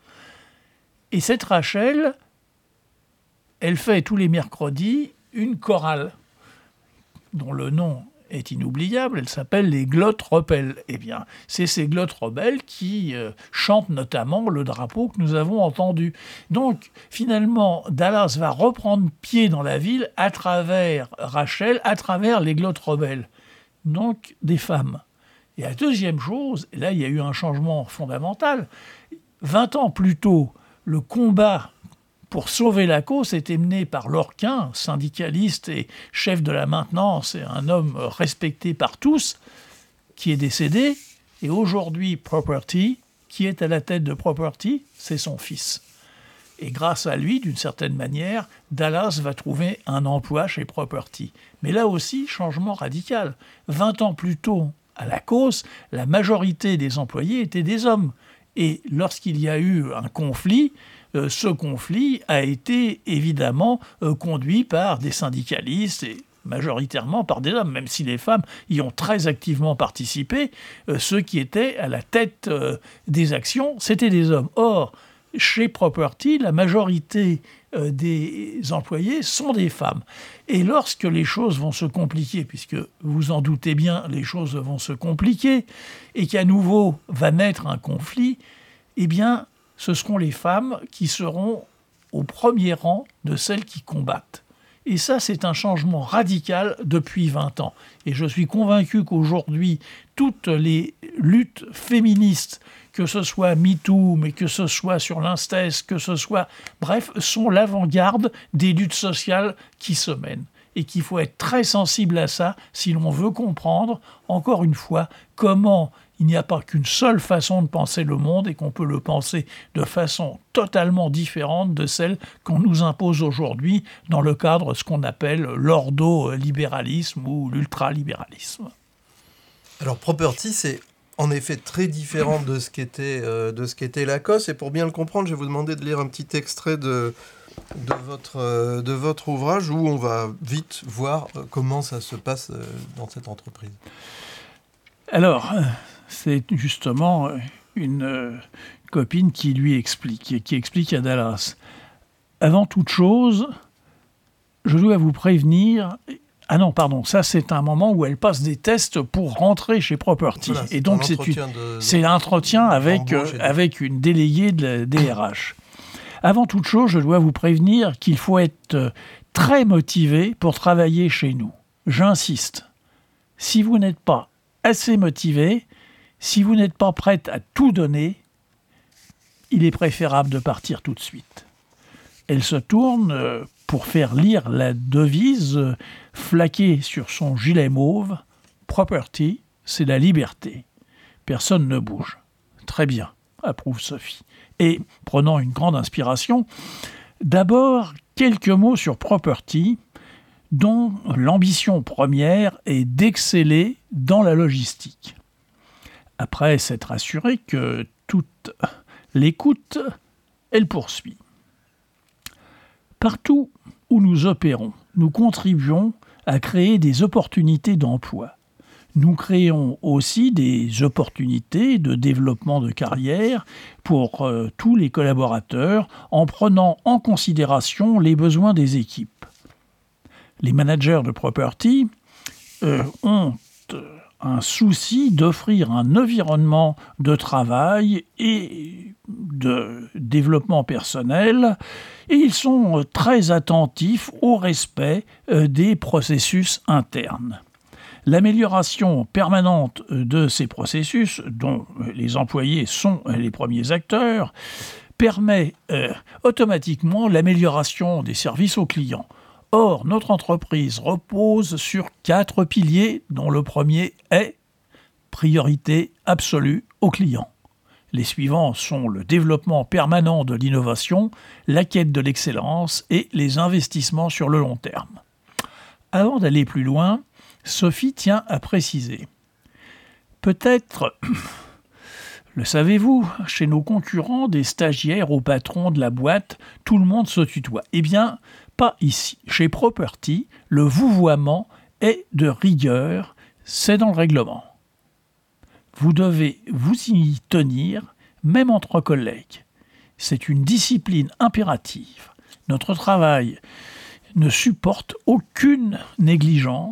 Et cette Rachel, elle fait tous les mercredis une chorale, dont le nom est inoubliable, elle s'appelle les glottes rebelles. Eh bien, c'est ces glottes rebelles qui euh, chantent notamment le drapeau que nous avons entendu. Donc, finalement, Dallas va reprendre pied dans la ville à travers Rachel, à travers les glottes rebelles. Donc, des femmes. Et la deuxième chose, et là, il y a eu un changement fondamental. vingt ans plus tôt, le combat pour sauver la cause était mené par Lorquin, syndicaliste et chef de la maintenance, et un homme respecté par tous, qui est décédé. Et aujourd'hui, Property, qui est à la tête de Property, c'est son fils. Et grâce à lui, d'une certaine manière, Dallas va trouver un emploi chez Property. Mais là aussi, changement radical. vingt ans plus tôt, à la cause, la majorité des employés étaient des hommes. Et lorsqu'il y a eu un conflit, euh, ce conflit a été évidemment euh, conduit par des syndicalistes et majoritairement par des hommes, même si les femmes y ont très activement participé. Euh, ceux qui étaient à la tête euh, des actions, c'étaient des hommes. Or, chez Property, la majorité euh, des employés sont des femmes. Et lorsque les choses vont se compliquer, puisque vous en doutez bien, les choses vont se compliquer, et qu'à nouveau va naître un conflit, eh bien, ce seront les femmes qui seront au premier rang de celles qui combattent. Et ça, c'est un changement radical depuis vingt ans. Et je suis convaincu qu'aujourd'hui, toutes les luttes féministes, que ce soit MeToo, mais que ce soit sur l'inceste, que ce soit... Bref, sont l'avant-garde des luttes sociales qui se mènent. Et qu'il faut être très sensible à ça si l'on veut comprendre, encore une fois, comment il n'y a pas qu'une seule façon de penser le monde et qu'on peut le penser de façon totalement différente de celle qu'on nous impose aujourd'hui dans le cadre de ce qu'on appelle l'ordo-libéralisme ou l'ultralibéralisme. Alors, Property, c'est en effet très différent de ce qu'était, euh, de ce qu'était Lacoste. Et pour bien le comprendre, je vais vous demander de lire un petit extrait de, de, votre, euh, de votre ouvrage où on va vite voir euh, comment ça se passe euh, dans cette entreprise. Alors, c'est justement une euh, copine qui lui explique, qui explique à Dallas. Avant toute chose, je dois vous prévenir... Ah non, pardon, ça c'est un moment où elle passe des tests pour rentrer chez Property. Voilà, et donc c'est, une, de, c'est l'entretien avec, euh, avec une déléguée de la D R H. Avant toute chose, je dois vous prévenir qu'il faut être très motivé pour travailler chez nous. J'insiste. Si vous n'êtes pas assez motivé, si vous n'êtes pas prête à tout donner, il est préférable de partir tout de suite. Elle se tourne pour faire lire la devise flaquée sur son gilet mauve. Property, c'est la liberté. Personne ne bouge. Très bien, approuve Sophie. Et, prenant une grande inspiration, d'abord quelques mots sur Property, dont l'ambition première est d'exceller dans la logistique. Après s'être assurée que toute l'écoute, elle poursuit. Partout où nous opérons, nous contribuons à créer des opportunités d'emploi. Nous créons aussi des opportunités de développement de carrière pour euh, tous les collaborateurs en prenant en considération les besoins des équipes. Les managers de Property euh, ont un souci d'offrir un environnement de travail et de développement personnel et ils sont très attentifs au respect des processus internes. L'amélioration permanente de ces processus, dont les employés sont les premiers acteurs, permet euh, automatiquement l'amélioration des services aux clients. Or, notre entreprise repose sur quatre piliers, dont le premier est priorité absolue aux clients. Les suivants sont le développement permanent de l'innovation, la quête de l'excellence et les investissements sur le long terme. Avant d'aller plus loin, Sophie tient à préciser. Peut-être, le savez-vous, chez nos concurrents, des stagiaires au patron de la boîte, tout le monde se tutoie. Eh bien, pas ici. Chez Property, le vouvoiement est de rigueur, c'est dans le règlement. Vous devez vous y tenir, même entre collègues. C'est une discipline impérative. Notre travail ne supporte aucune négligence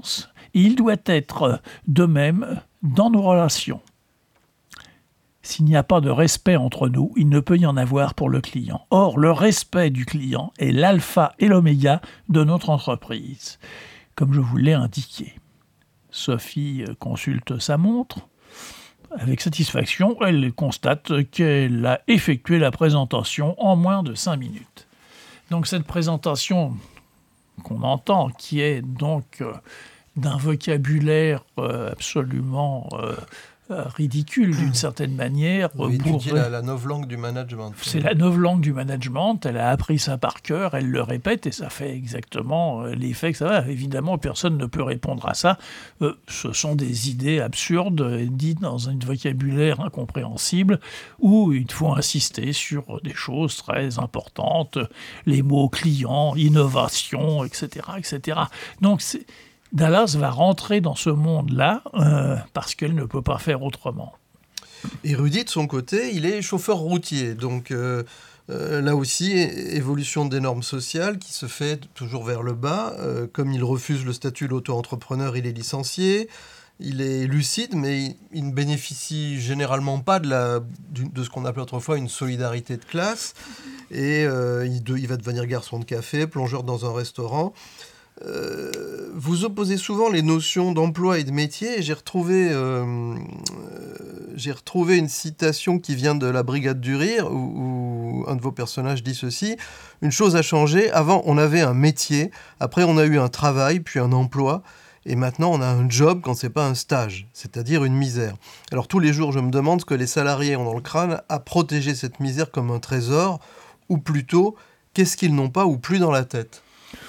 Et il doit être de même dans nos relations. S'il n'y a pas de respect entre nous, il ne peut y en avoir pour le client. Or, le respect du client est l'alpha et l'oméga de notre entreprise, comme je vous l'ai indiqué. Sophie consulte sa montre. Avec satisfaction, elle constate qu'elle a effectué la présentation en moins de cinq minutes. Donc cette présentation qu'on entend, qui est donc euh, d'un vocabulaire euh, absolument euh, euh, ridicule d'une certaine manière. Oui, pour... étudier la, la novlangue du management. C'est la novlangue du management, elle a appris ça par cœur, elle le répète et ça fait exactement l'effet que ça va. Évidemment, personne ne peut répondre à ça. Euh, ce sont des idées absurdes dites dans un vocabulaire incompréhensible où il faut insister sur des choses très importantes, les mots client, innovation, et cetera, et cetera. Donc, c'est... Dallas va rentrer dans ce monde-là euh, parce qu'elle ne peut pas faire autrement. Et Rudy, de son côté, il est chauffeur routier. Donc euh, euh, là aussi, évolution des normes sociales qui se fait toujours vers le bas. Euh, comme il refuse le statut d'auto-entrepreneur, il est licencié. Il est lucide, mais il, il ne bénéficie généralement pas de, la, de ce qu'on appelait autrefois une solidarité de classe. Et euh, il, de, il va devenir garçon de café, plongeur dans un restaurant. Euh, vous opposez souvent les notions d'emploi et de métier, et j'ai retrouvé, euh, euh, j'ai retrouvé une citation qui vient de La Brigade du Rire, où, où un de vos personnages dit ceci: « Une chose a changé, avant on avait un métier, après on a eu un travail, puis un emploi, et maintenant on a un job quand c'est pas un stage, c'est-à-dire une misère. » Alors tous les jours je me demande ce que les salariés ont dans le crâne à protéger cette misère comme un trésor, ou plutôt, qu'est-ce qu'ils n'ont pas ou plus dans la tête ?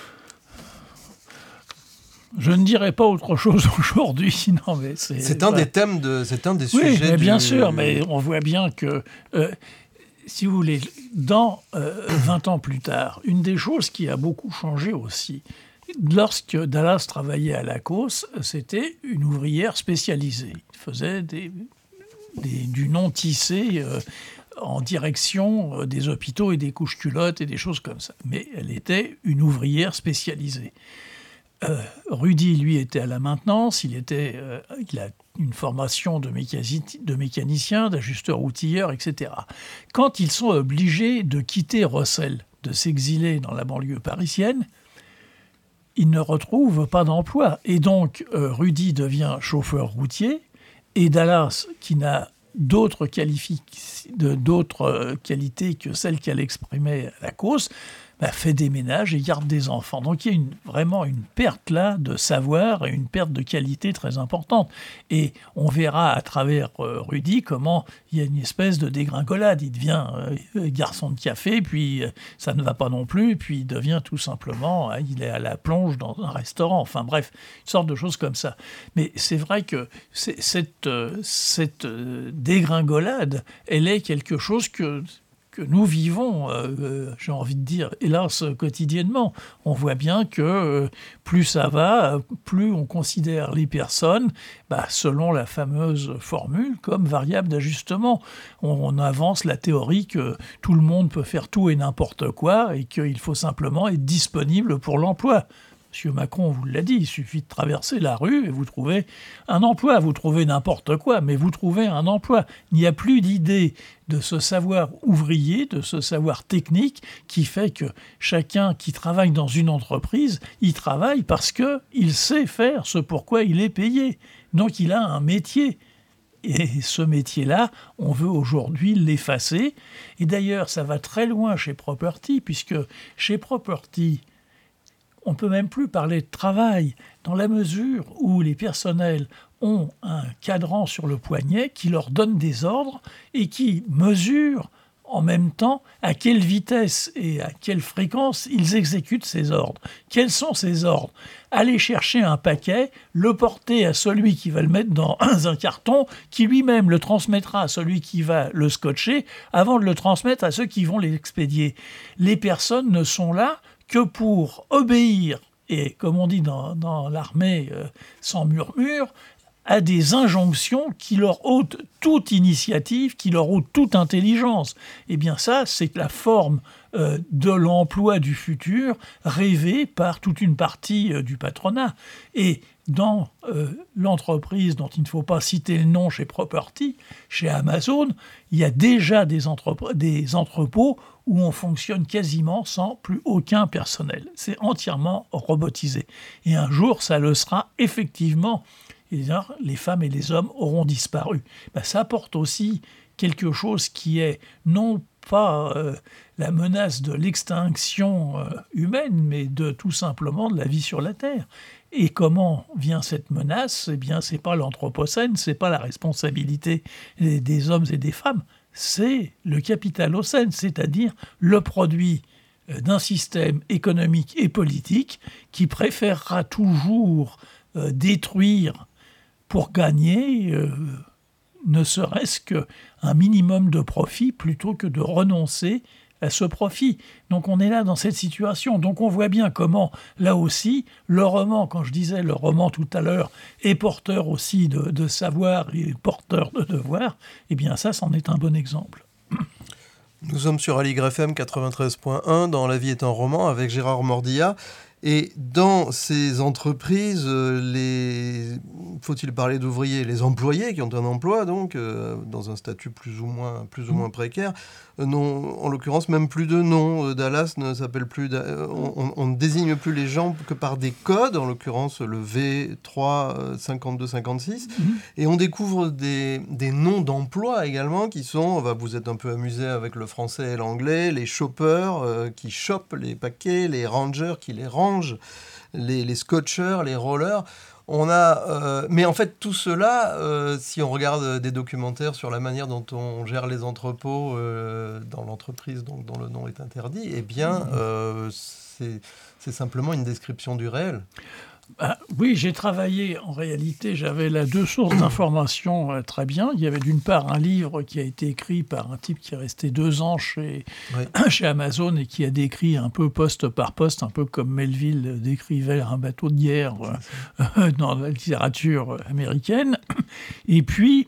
Je ne dirais pas autre chose aujourd'hui, non, mais c'est... C'est un bah, des thèmes, de, c'est un des oui, sujets mais bien du... sûr, mais on voit bien que, euh, si vous voulez, dans euh, vingt ans plus tard, une des choses qui a beaucoup changé aussi, lorsque Dallas travaillait à Lacoste, c'était une ouvrière spécialisée. Il faisait des, des, du non-tissé euh, en direction des hôpitaux et des couches-culottes et des choses comme ça. Mais elle était une ouvrière spécialisée. Euh, Rudy, lui, était à la maintenance, il, était, euh, il a une formation de, mécanici- de mécanicien, d'ajusteur outilleur, et cetera. Quand ils sont obligés de quitter Rossel, de s'exiler dans la banlieue parisienne, ils ne retrouvent pas d'emploi. Et donc, euh, Rudy devient chauffeur routier, et Dallas, qui n'a d'autres, qualifi- de, d'autres euh, qualités que celles qu'elle exprimait à la cause, bah, fait des ménages et garde des enfants. Donc il y a une, vraiment une perte là de savoir et une perte de qualité très importante. Et on verra à travers euh, Rudy comment il y a une espèce de dégringolade. Il devient euh, garçon de café, puis euh, ça ne va pas non plus, puis il devient tout simplement, hein, il est à la plonge dans un restaurant. Enfin bref, une sorte de choses comme ça. Mais c'est vrai que c'est, cette, euh, cette euh, dégringolade, elle est quelque chose que... que nous vivons, euh, j'ai envie de dire, hélas, quotidiennement. On voit bien que euh, plus ça va, plus on considère les personnes, bah, selon la fameuse formule, comme variable d'ajustement. On, on avance la théorie que tout le monde peut faire tout et n'importe quoi et qu'il faut simplement être disponible pour l'emploi. Monsieur Macron vous l'a dit, il suffit de traverser la rue et vous trouvez un emploi. Vous trouvez n'importe quoi, mais vous trouvez un emploi. Il n'y a plus d'idée de ce savoir ouvrier, de ce savoir technique qui fait que chacun qui travaille dans une entreprise, il travaille parce qu'il sait faire ce pourquoi il est payé. Donc il a un métier. Et ce métier-là, on veut aujourd'hui l'effacer. Et d'ailleurs, ça va très loin chez Property, puisque chez Property, on ne peut même plus parler de travail, dans la mesure où les personnels ont un cadran sur le poignet qui leur donne des ordres et qui mesure en même temps à quelle vitesse et à quelle fréquence ils exécutent ces ordres. Quels sont ces ordres ? Aller chercher un paquet, le porter à celui qui va le mettre dans un carton, qui lui-même le transmettra à celui qui va le scotcher, avant de le transmettre à ceux qui vont l'expédier. Les personnes ne sont là que pour obéir, et comme on dit dans, dans l'armée, euh, sans murmure, à des injonctions qui leur ôtent toute initiative, qui leur ôtent toute intelligence. Eh bien ça, c'est la forme euh, de l'emploi du futur rêvé par toute une partie euh, du patronat. Et dans euh, l'entreprise dont il ne faut pas citer le nom chez Property, chez Amazon, il y a déjà des, entrep- des entrepôts où on fonctionne quasiment sans plus aucun personnel. C'est entièrement robotisé. Et un jour, ça le sera effectivement. Et là, les femmes et les hommes auront disparu. Ben, ça apporte aussi quelque chose qui est non pas euh, la menace de l'extinction euh, humaine, mais de tout simplement de la vie sur la Terre. Et comment vient cette menace ? Eh bien, c'est pas l'anthropocène, c'est pas la responsabilité des, des hommes et des femmes, c'est le capitalocène, c'est-à-dire le produit d'un système économique et politique qui préférera toujours euh, détruire pour gagner euh, ne serait-ce qu'un minimum de profit plutôt que de renoncer à ce profit. Donc on est là dans cette situation. Donc on voit bien comment, là aussi, le roman, quand je disais le roman tout à l'heure, est porteur aussi de, de savoir et porteur de devoir, eh bien ça, c'en est un bon exemple. Nous sommes sur Aligre F M quatre-vingt-treize point un dans La vie est un roman avec Gérard Mordillat. Et dans ces entreprises, les... faut-il parler d'ouvriers, les employés qui ont un emploi, donc, euh, dans un statut plus ou moins, plus ou moins précaire, euh, n'ont en l'occurrence même plus de nom. Euh, Dallas ne s'appelle plus... Da... On, on ne désigne plus les gens que par des codes, en l'occurrence le V trois cinquante-deux cinquante-six. Mm-hmm. Et on découvre des, des noms d'emploi également qui sont, bah, vous êtes un peu amusé avec le français et l'anglais, les shoppers euh, qui chopent les paquets, les rangers qui les rangent, Les, les scotchers, les rollers. On a, euh, mais en fait, tout cela, euh, si on regarde des documentaires sur la manière dont on gère les entrepôts euh, dans l'entreprise donc, dont le nom est interdit, eh bien, euh, c'est, c'est simplement une description du réel. Ah, oui, j'ai travaillé, en réalité, j'avais là deux sources d'informations euh, très bien. Il y avait d'une part un livre qui a été écrit par un type qui est resté deux ans chez, oui. chez Amazon et qui a décrit un peu poste par poste, un peu comme Melville décrivait un bateau de guerre euh, dans la littérature américaine. Et puis...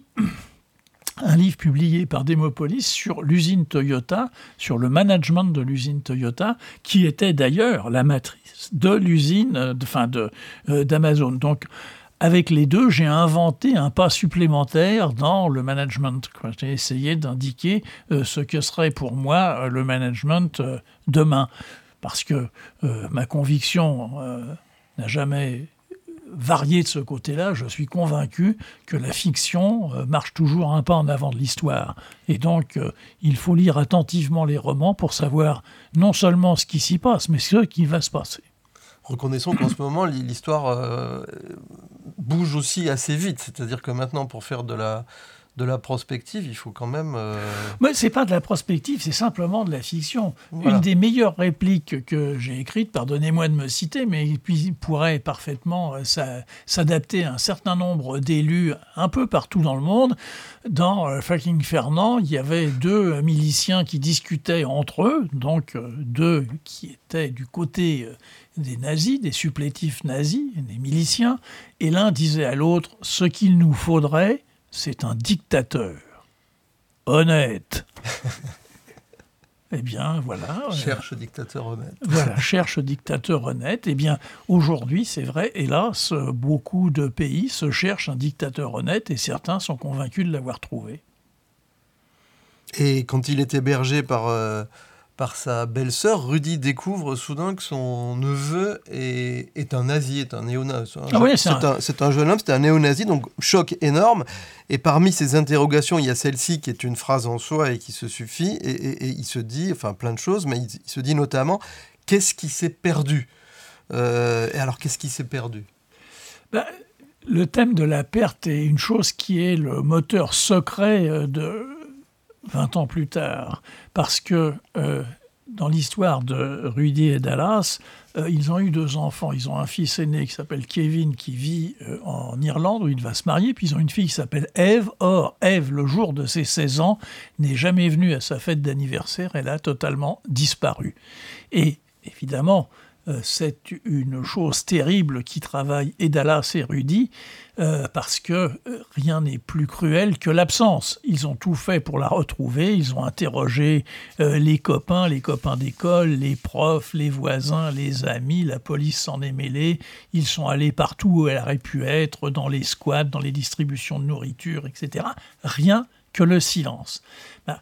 un livre publié par Demopolis sur l'usine Toyota, sur le management de l'usine Toyota, qui était d'ailleurs la matrice de l'usine, de, enfin de, euh, d'Amazon. Donc, avec les deux, j'ai inventé un pas supplémentaire dans le management. J'ai essayé d'indiquer euh, ce que serait pour moi euh, le management euh, demain. Parce que euh, ma conviction euh, n'a jamais... varié de ce côté-là, je suis convaincu que la fiction marche toujours un pas en avant de l'histoire. Et donc, euh, il faut lire attentivement les romans pour savoir non seulement ce qui s'y passe, mais ce qui va se passer. Reconnaissons qu'en ce moment, l'histoire euh, bouge aussi assez vite. C'est-à-dire que maintenant, pour faire de la... de la prospective, il faut quand même... Euh... Mais c'est pas de la prospective, c'est simplement de la fiction. Voilà. Une des meilleures répliques que j'ai écrites, pardonnez-moi de me citer, mais il pourrait parfaitement ça, s'adapter à un certain nombre d'élus un peu partout dans le monde. Dans euh, Fucking Fernand, il y avait deux miliciens qui discutaient entre eux, donc euh, deux qui étaient du côté euh, des nazis, des supplétifs nazis, des miliciens, et l'un disait à l'autre « ce qu'il nous faudrait », c'est un dictateur honnête. Eh bien, voilà. Cherche dictateur honnête. Voilà, cherche dictateur honnête. Eh bien, aujourd'hui, c'est vrai, hélas, beaucoup de pays se cherchent un dictateur honnête et certains sont convaincus de l'avoir trouvé. Et quand il est hébergé par... Euh... par sa belle-sœur, Rudy découvre soudain que son neveu est, est un nazi, est un néo-nazi. Ah oui, c'est, c'est, un... Un, c'est un jeune homme, c'est un néo-nazi, donc choc énorme. Et parmi ces interrogations, il y a celle-ci qui est une phrase en soi et qui se suffit. Et, et, et il se dit, enfin plein de choses, mais il, il se dit notamment, qu'est-ce qui s'est perdu euh, Et alors, qu'est-ce qui s'est perdu ben, le thème de la perte est une chose qui est le moteur secret de... vingt ans plus tard, parce que euh, dans l'histoire de Rudy et Dallas, euh, ils ont eu deux enfants. Ils ont un fils aîné qui s'appelle Kevin, qui vit euh, en Irlande, où il va se marier, puis ils ont une fille qui s'appelle Eve. Or, Eve, le jour de ses seize ans, n'est jamais venue à sa fête d'anniversaire, elle a totalement disparu. Et évidemment, euh, c'est une chose terrible qui travaille et Dallas et Rudy, euh, parce que euh, rien n'est plus cruel que l'absence. Ils ont tout fait pour la retrouver, ils ont interrogé euh, les copains, les copains d'école, les profs, les voisins, les amis, la police s'en est mêlée, ils sont allés partout où elle aurait pu être, dans les squats, dans les distributions de nourriture, et cetera. Rien que le silence. Ben,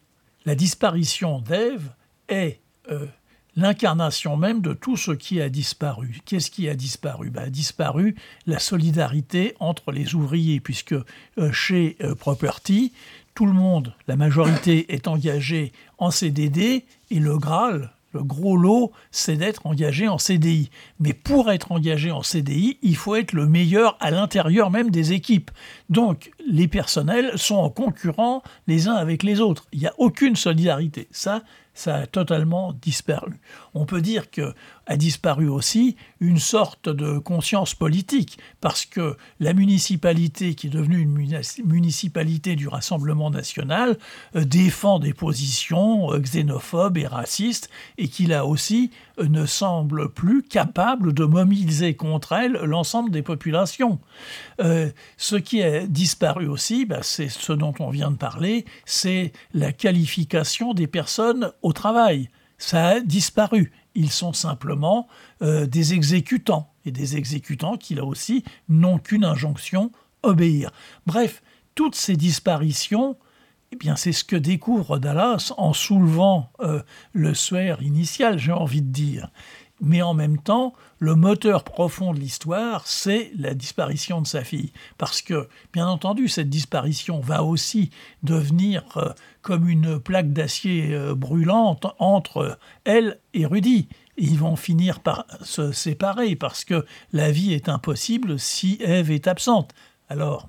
la disparition d'Ève est euh, l'incarnation même de tout ce qui a disparu. Qu'est-ce qui a disparu ? Ben, a disparu la solidarité entre les ouvriers, puisque euh, chez euh, Property, tout le monde, la majorité est engagée en C D D, et le Graal, le gros lot, c'est d'être engagé en C D I. Mais pour être engagé en C D I, il faut être le meilleur à l'intérieur même des équipes. Donc, les personnels sont en concurrent les uns avec les autres. Il n'y a aucune solidarité. Ça, ça a totalement disparu. On peut dire qu'a disparu aussi une sorte de conscience politique, parce que la municipalité, qui est devenue une municipalité du Rassemblement national, euh, défend des positions euh, xénophobes et racistes, et qui là aussi euh, ne semble plus capable de mobiliser contre elle l'ensemble des populations. Euh, ce qui a disparu aussi, bah, c'est ce dont on vient de parler, c'est la qualification des personnes au travail. Ça a disparu. Ils sont simplement euh, des exécutants, et des exécutants qui, là aussi, n'ont qu'une injonction, obéir. Bref, toutes ces disparitions, eh bien, c'est ce que découvre Dallas en soulevant euh, le suaire initial, j'ai envie de dire. Mais en même temps, le moteur profond de l'histoire, c'est la disparition de sa fille. Parce que, bien entendu, cette disparition va aussi devenir euh, comme une plaque d'acier euh, brûlante entre elle et Rudy. Ils vont finir par se séparer parce que la vie est impossible si Ève est absente. Alors,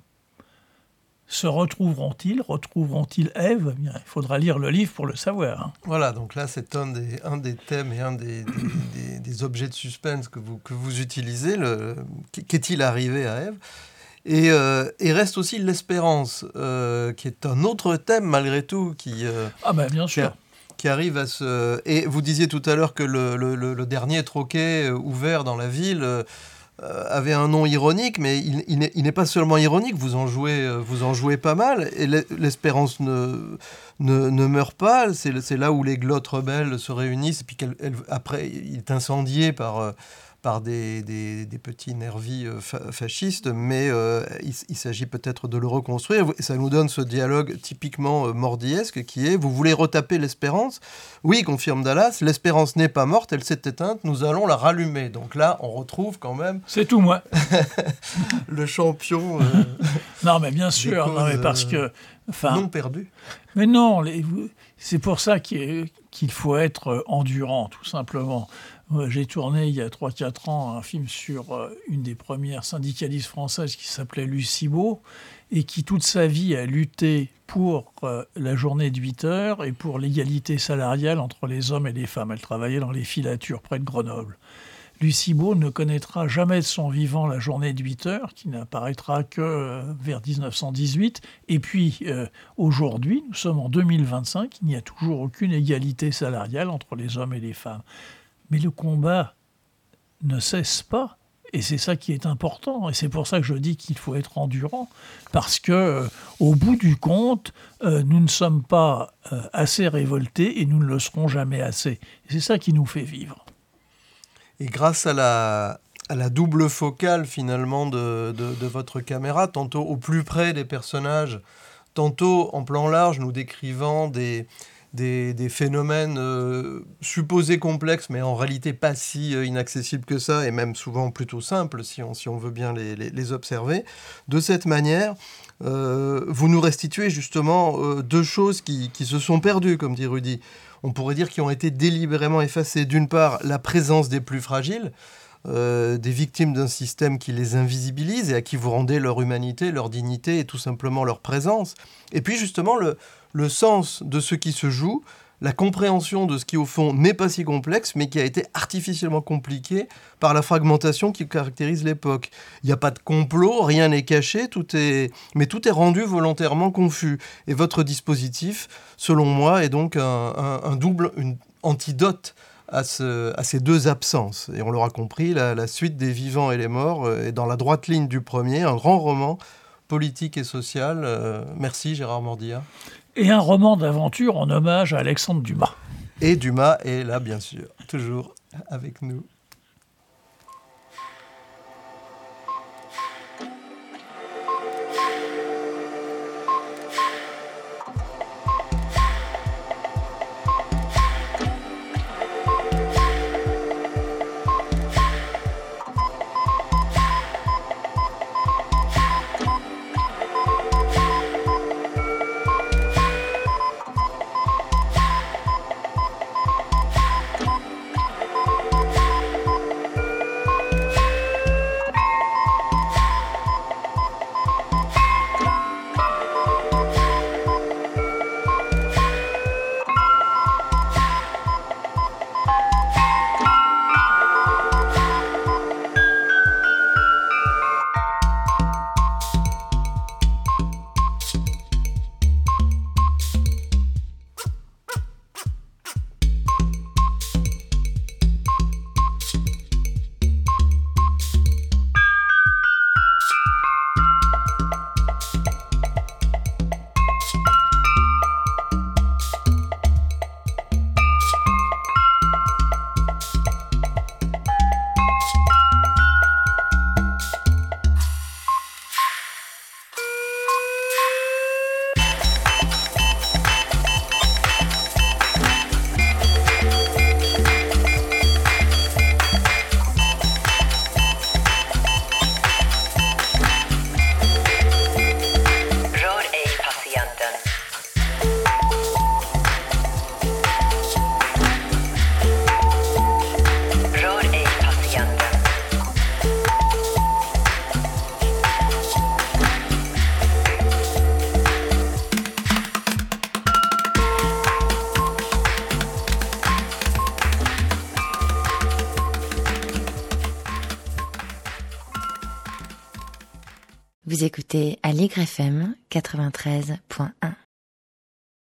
se retrouveront-ils ? Retrouveront-ils Ève ? Bien, il faudra lire le livre pour le savoir. Hein. Voilà, donc là, c'est un des, un des thèmes et un des, des, des, des objets de suspense que vous, que vous utilisez. Le, qu'est-il arrivé à Ève ? Et, euh, et reste aussi l'espérance, euh, qui est un autre thème, malgré tout, qui... Euh, ah ben, bien sûr. Qui, qui arrive à se... Et vous disiez tout à l'heure que le, le, le, le dernier troquet ouvert dans la ville... Euh, avait un nom ironique, mais il, il, n'est, il n'est pas seulement ironique, vous en jouez, vous en jouez pas mal, et l'espérance ne, ne, ne meurt pas, c'est, c'est là où les glottes rebelles se réunissent, et puis elle, après, il est incendié par, par des, des, des petits nervis fa- fascistes, mais euh, il, il s'agit peut-être de le reconstruire, et ça nous donne ce dialogue typiquement mordiesque, qui est « Vous voulez retaper l'espérance ?» Oui, confirme Dallas, l'espérance n'est pas morte, elle s'est éteinte, nous allons la rallumer. Donc là, on retrouve quand même... C'est tout, moi. le champion... Euh, non, mais bien sûr, non, mais parce que... non perdu. Mais non, les, c'est pour ça qu'il, qu'il faut être endurant, tout simplement. J'ai tourné il y a trois quatre ans un film sur une des premières syndicalistes françaises qui s'appelait Lucie Beau, et qui toute sa vie a lutté pour euh, la journée de huit heures et pour l'égalité salariale entre les hommes et les femmes. Elle travaillait dans les filatures près de Grenoble. Lucie Beau ne connaîtra jamais de son vivant la journée de huit heures, qui n'apparaîtra que euh, vers dix-neuf cent dix-huit. Et puis, euh, aujourd'hui, nous sommes en deux mille vingt-cinq, il n'y a toujours aucune égalité salariale entre les hommes et les femmes. Mais le combat ne cesse pas. Et c'est ça qui est important. Et c'est pour ça que je dis qu'il faut être endurant. Parce que, euh, au bout du compte, euh, nous ne sommes pas euh, assez révoltés et nous ne le serons jamais assez. Et c'est ça qui nous fait vivre. Et grâce à la, à la double focale, finalement, de, de, de votre caméra, tantôt au plus près des personnages, tantôt en plan large, nous décrivant des... Des, des phénomènes euh, supposés complexes, mais en réalité pas si euh, inaccessibles que ça, et même souvent plutôt simples, si on, si on veut bien les, les, les observer. De cette manière, euh, vous nous restituez justement euh, deux choses qui, qui se sont perdues, comme dit Rudy. On pourrait dire qui ont été délibérément effacées. D'une part, la présence des plus fragiles, euh, des victimes d'un système qui les invisibilise et à qui vous rendez leur humanité, leur dignité et tout simplement leur présence. Et puis justement, le... le sens de ce qui se joue, la compréhension de ce qui, au fond, n'est pas si complexe, mais qui a été artificiellement compliqué par la fragmentation qui caractérise l'époque. Il n'y a pas de complot, rien n'est caché, tout est... mais tout est rendu volontairement confus. Et votre dispositif, selon moi, est donc un, un, un double, une antidote à, ce, à ces deux absences. Et on l'aura compris, la, la suite des vivants et les morts est dans la droite ligne du premier, un grand roman politique et social. Euh, merci Gérard Mordillat. Et un roman d'aventure en hommage à Alexandre Dumas. Et Dumas est là, bien sûr, toujours avec nous. Vous écoutez Aligre F M quatre-vingt-treize point un.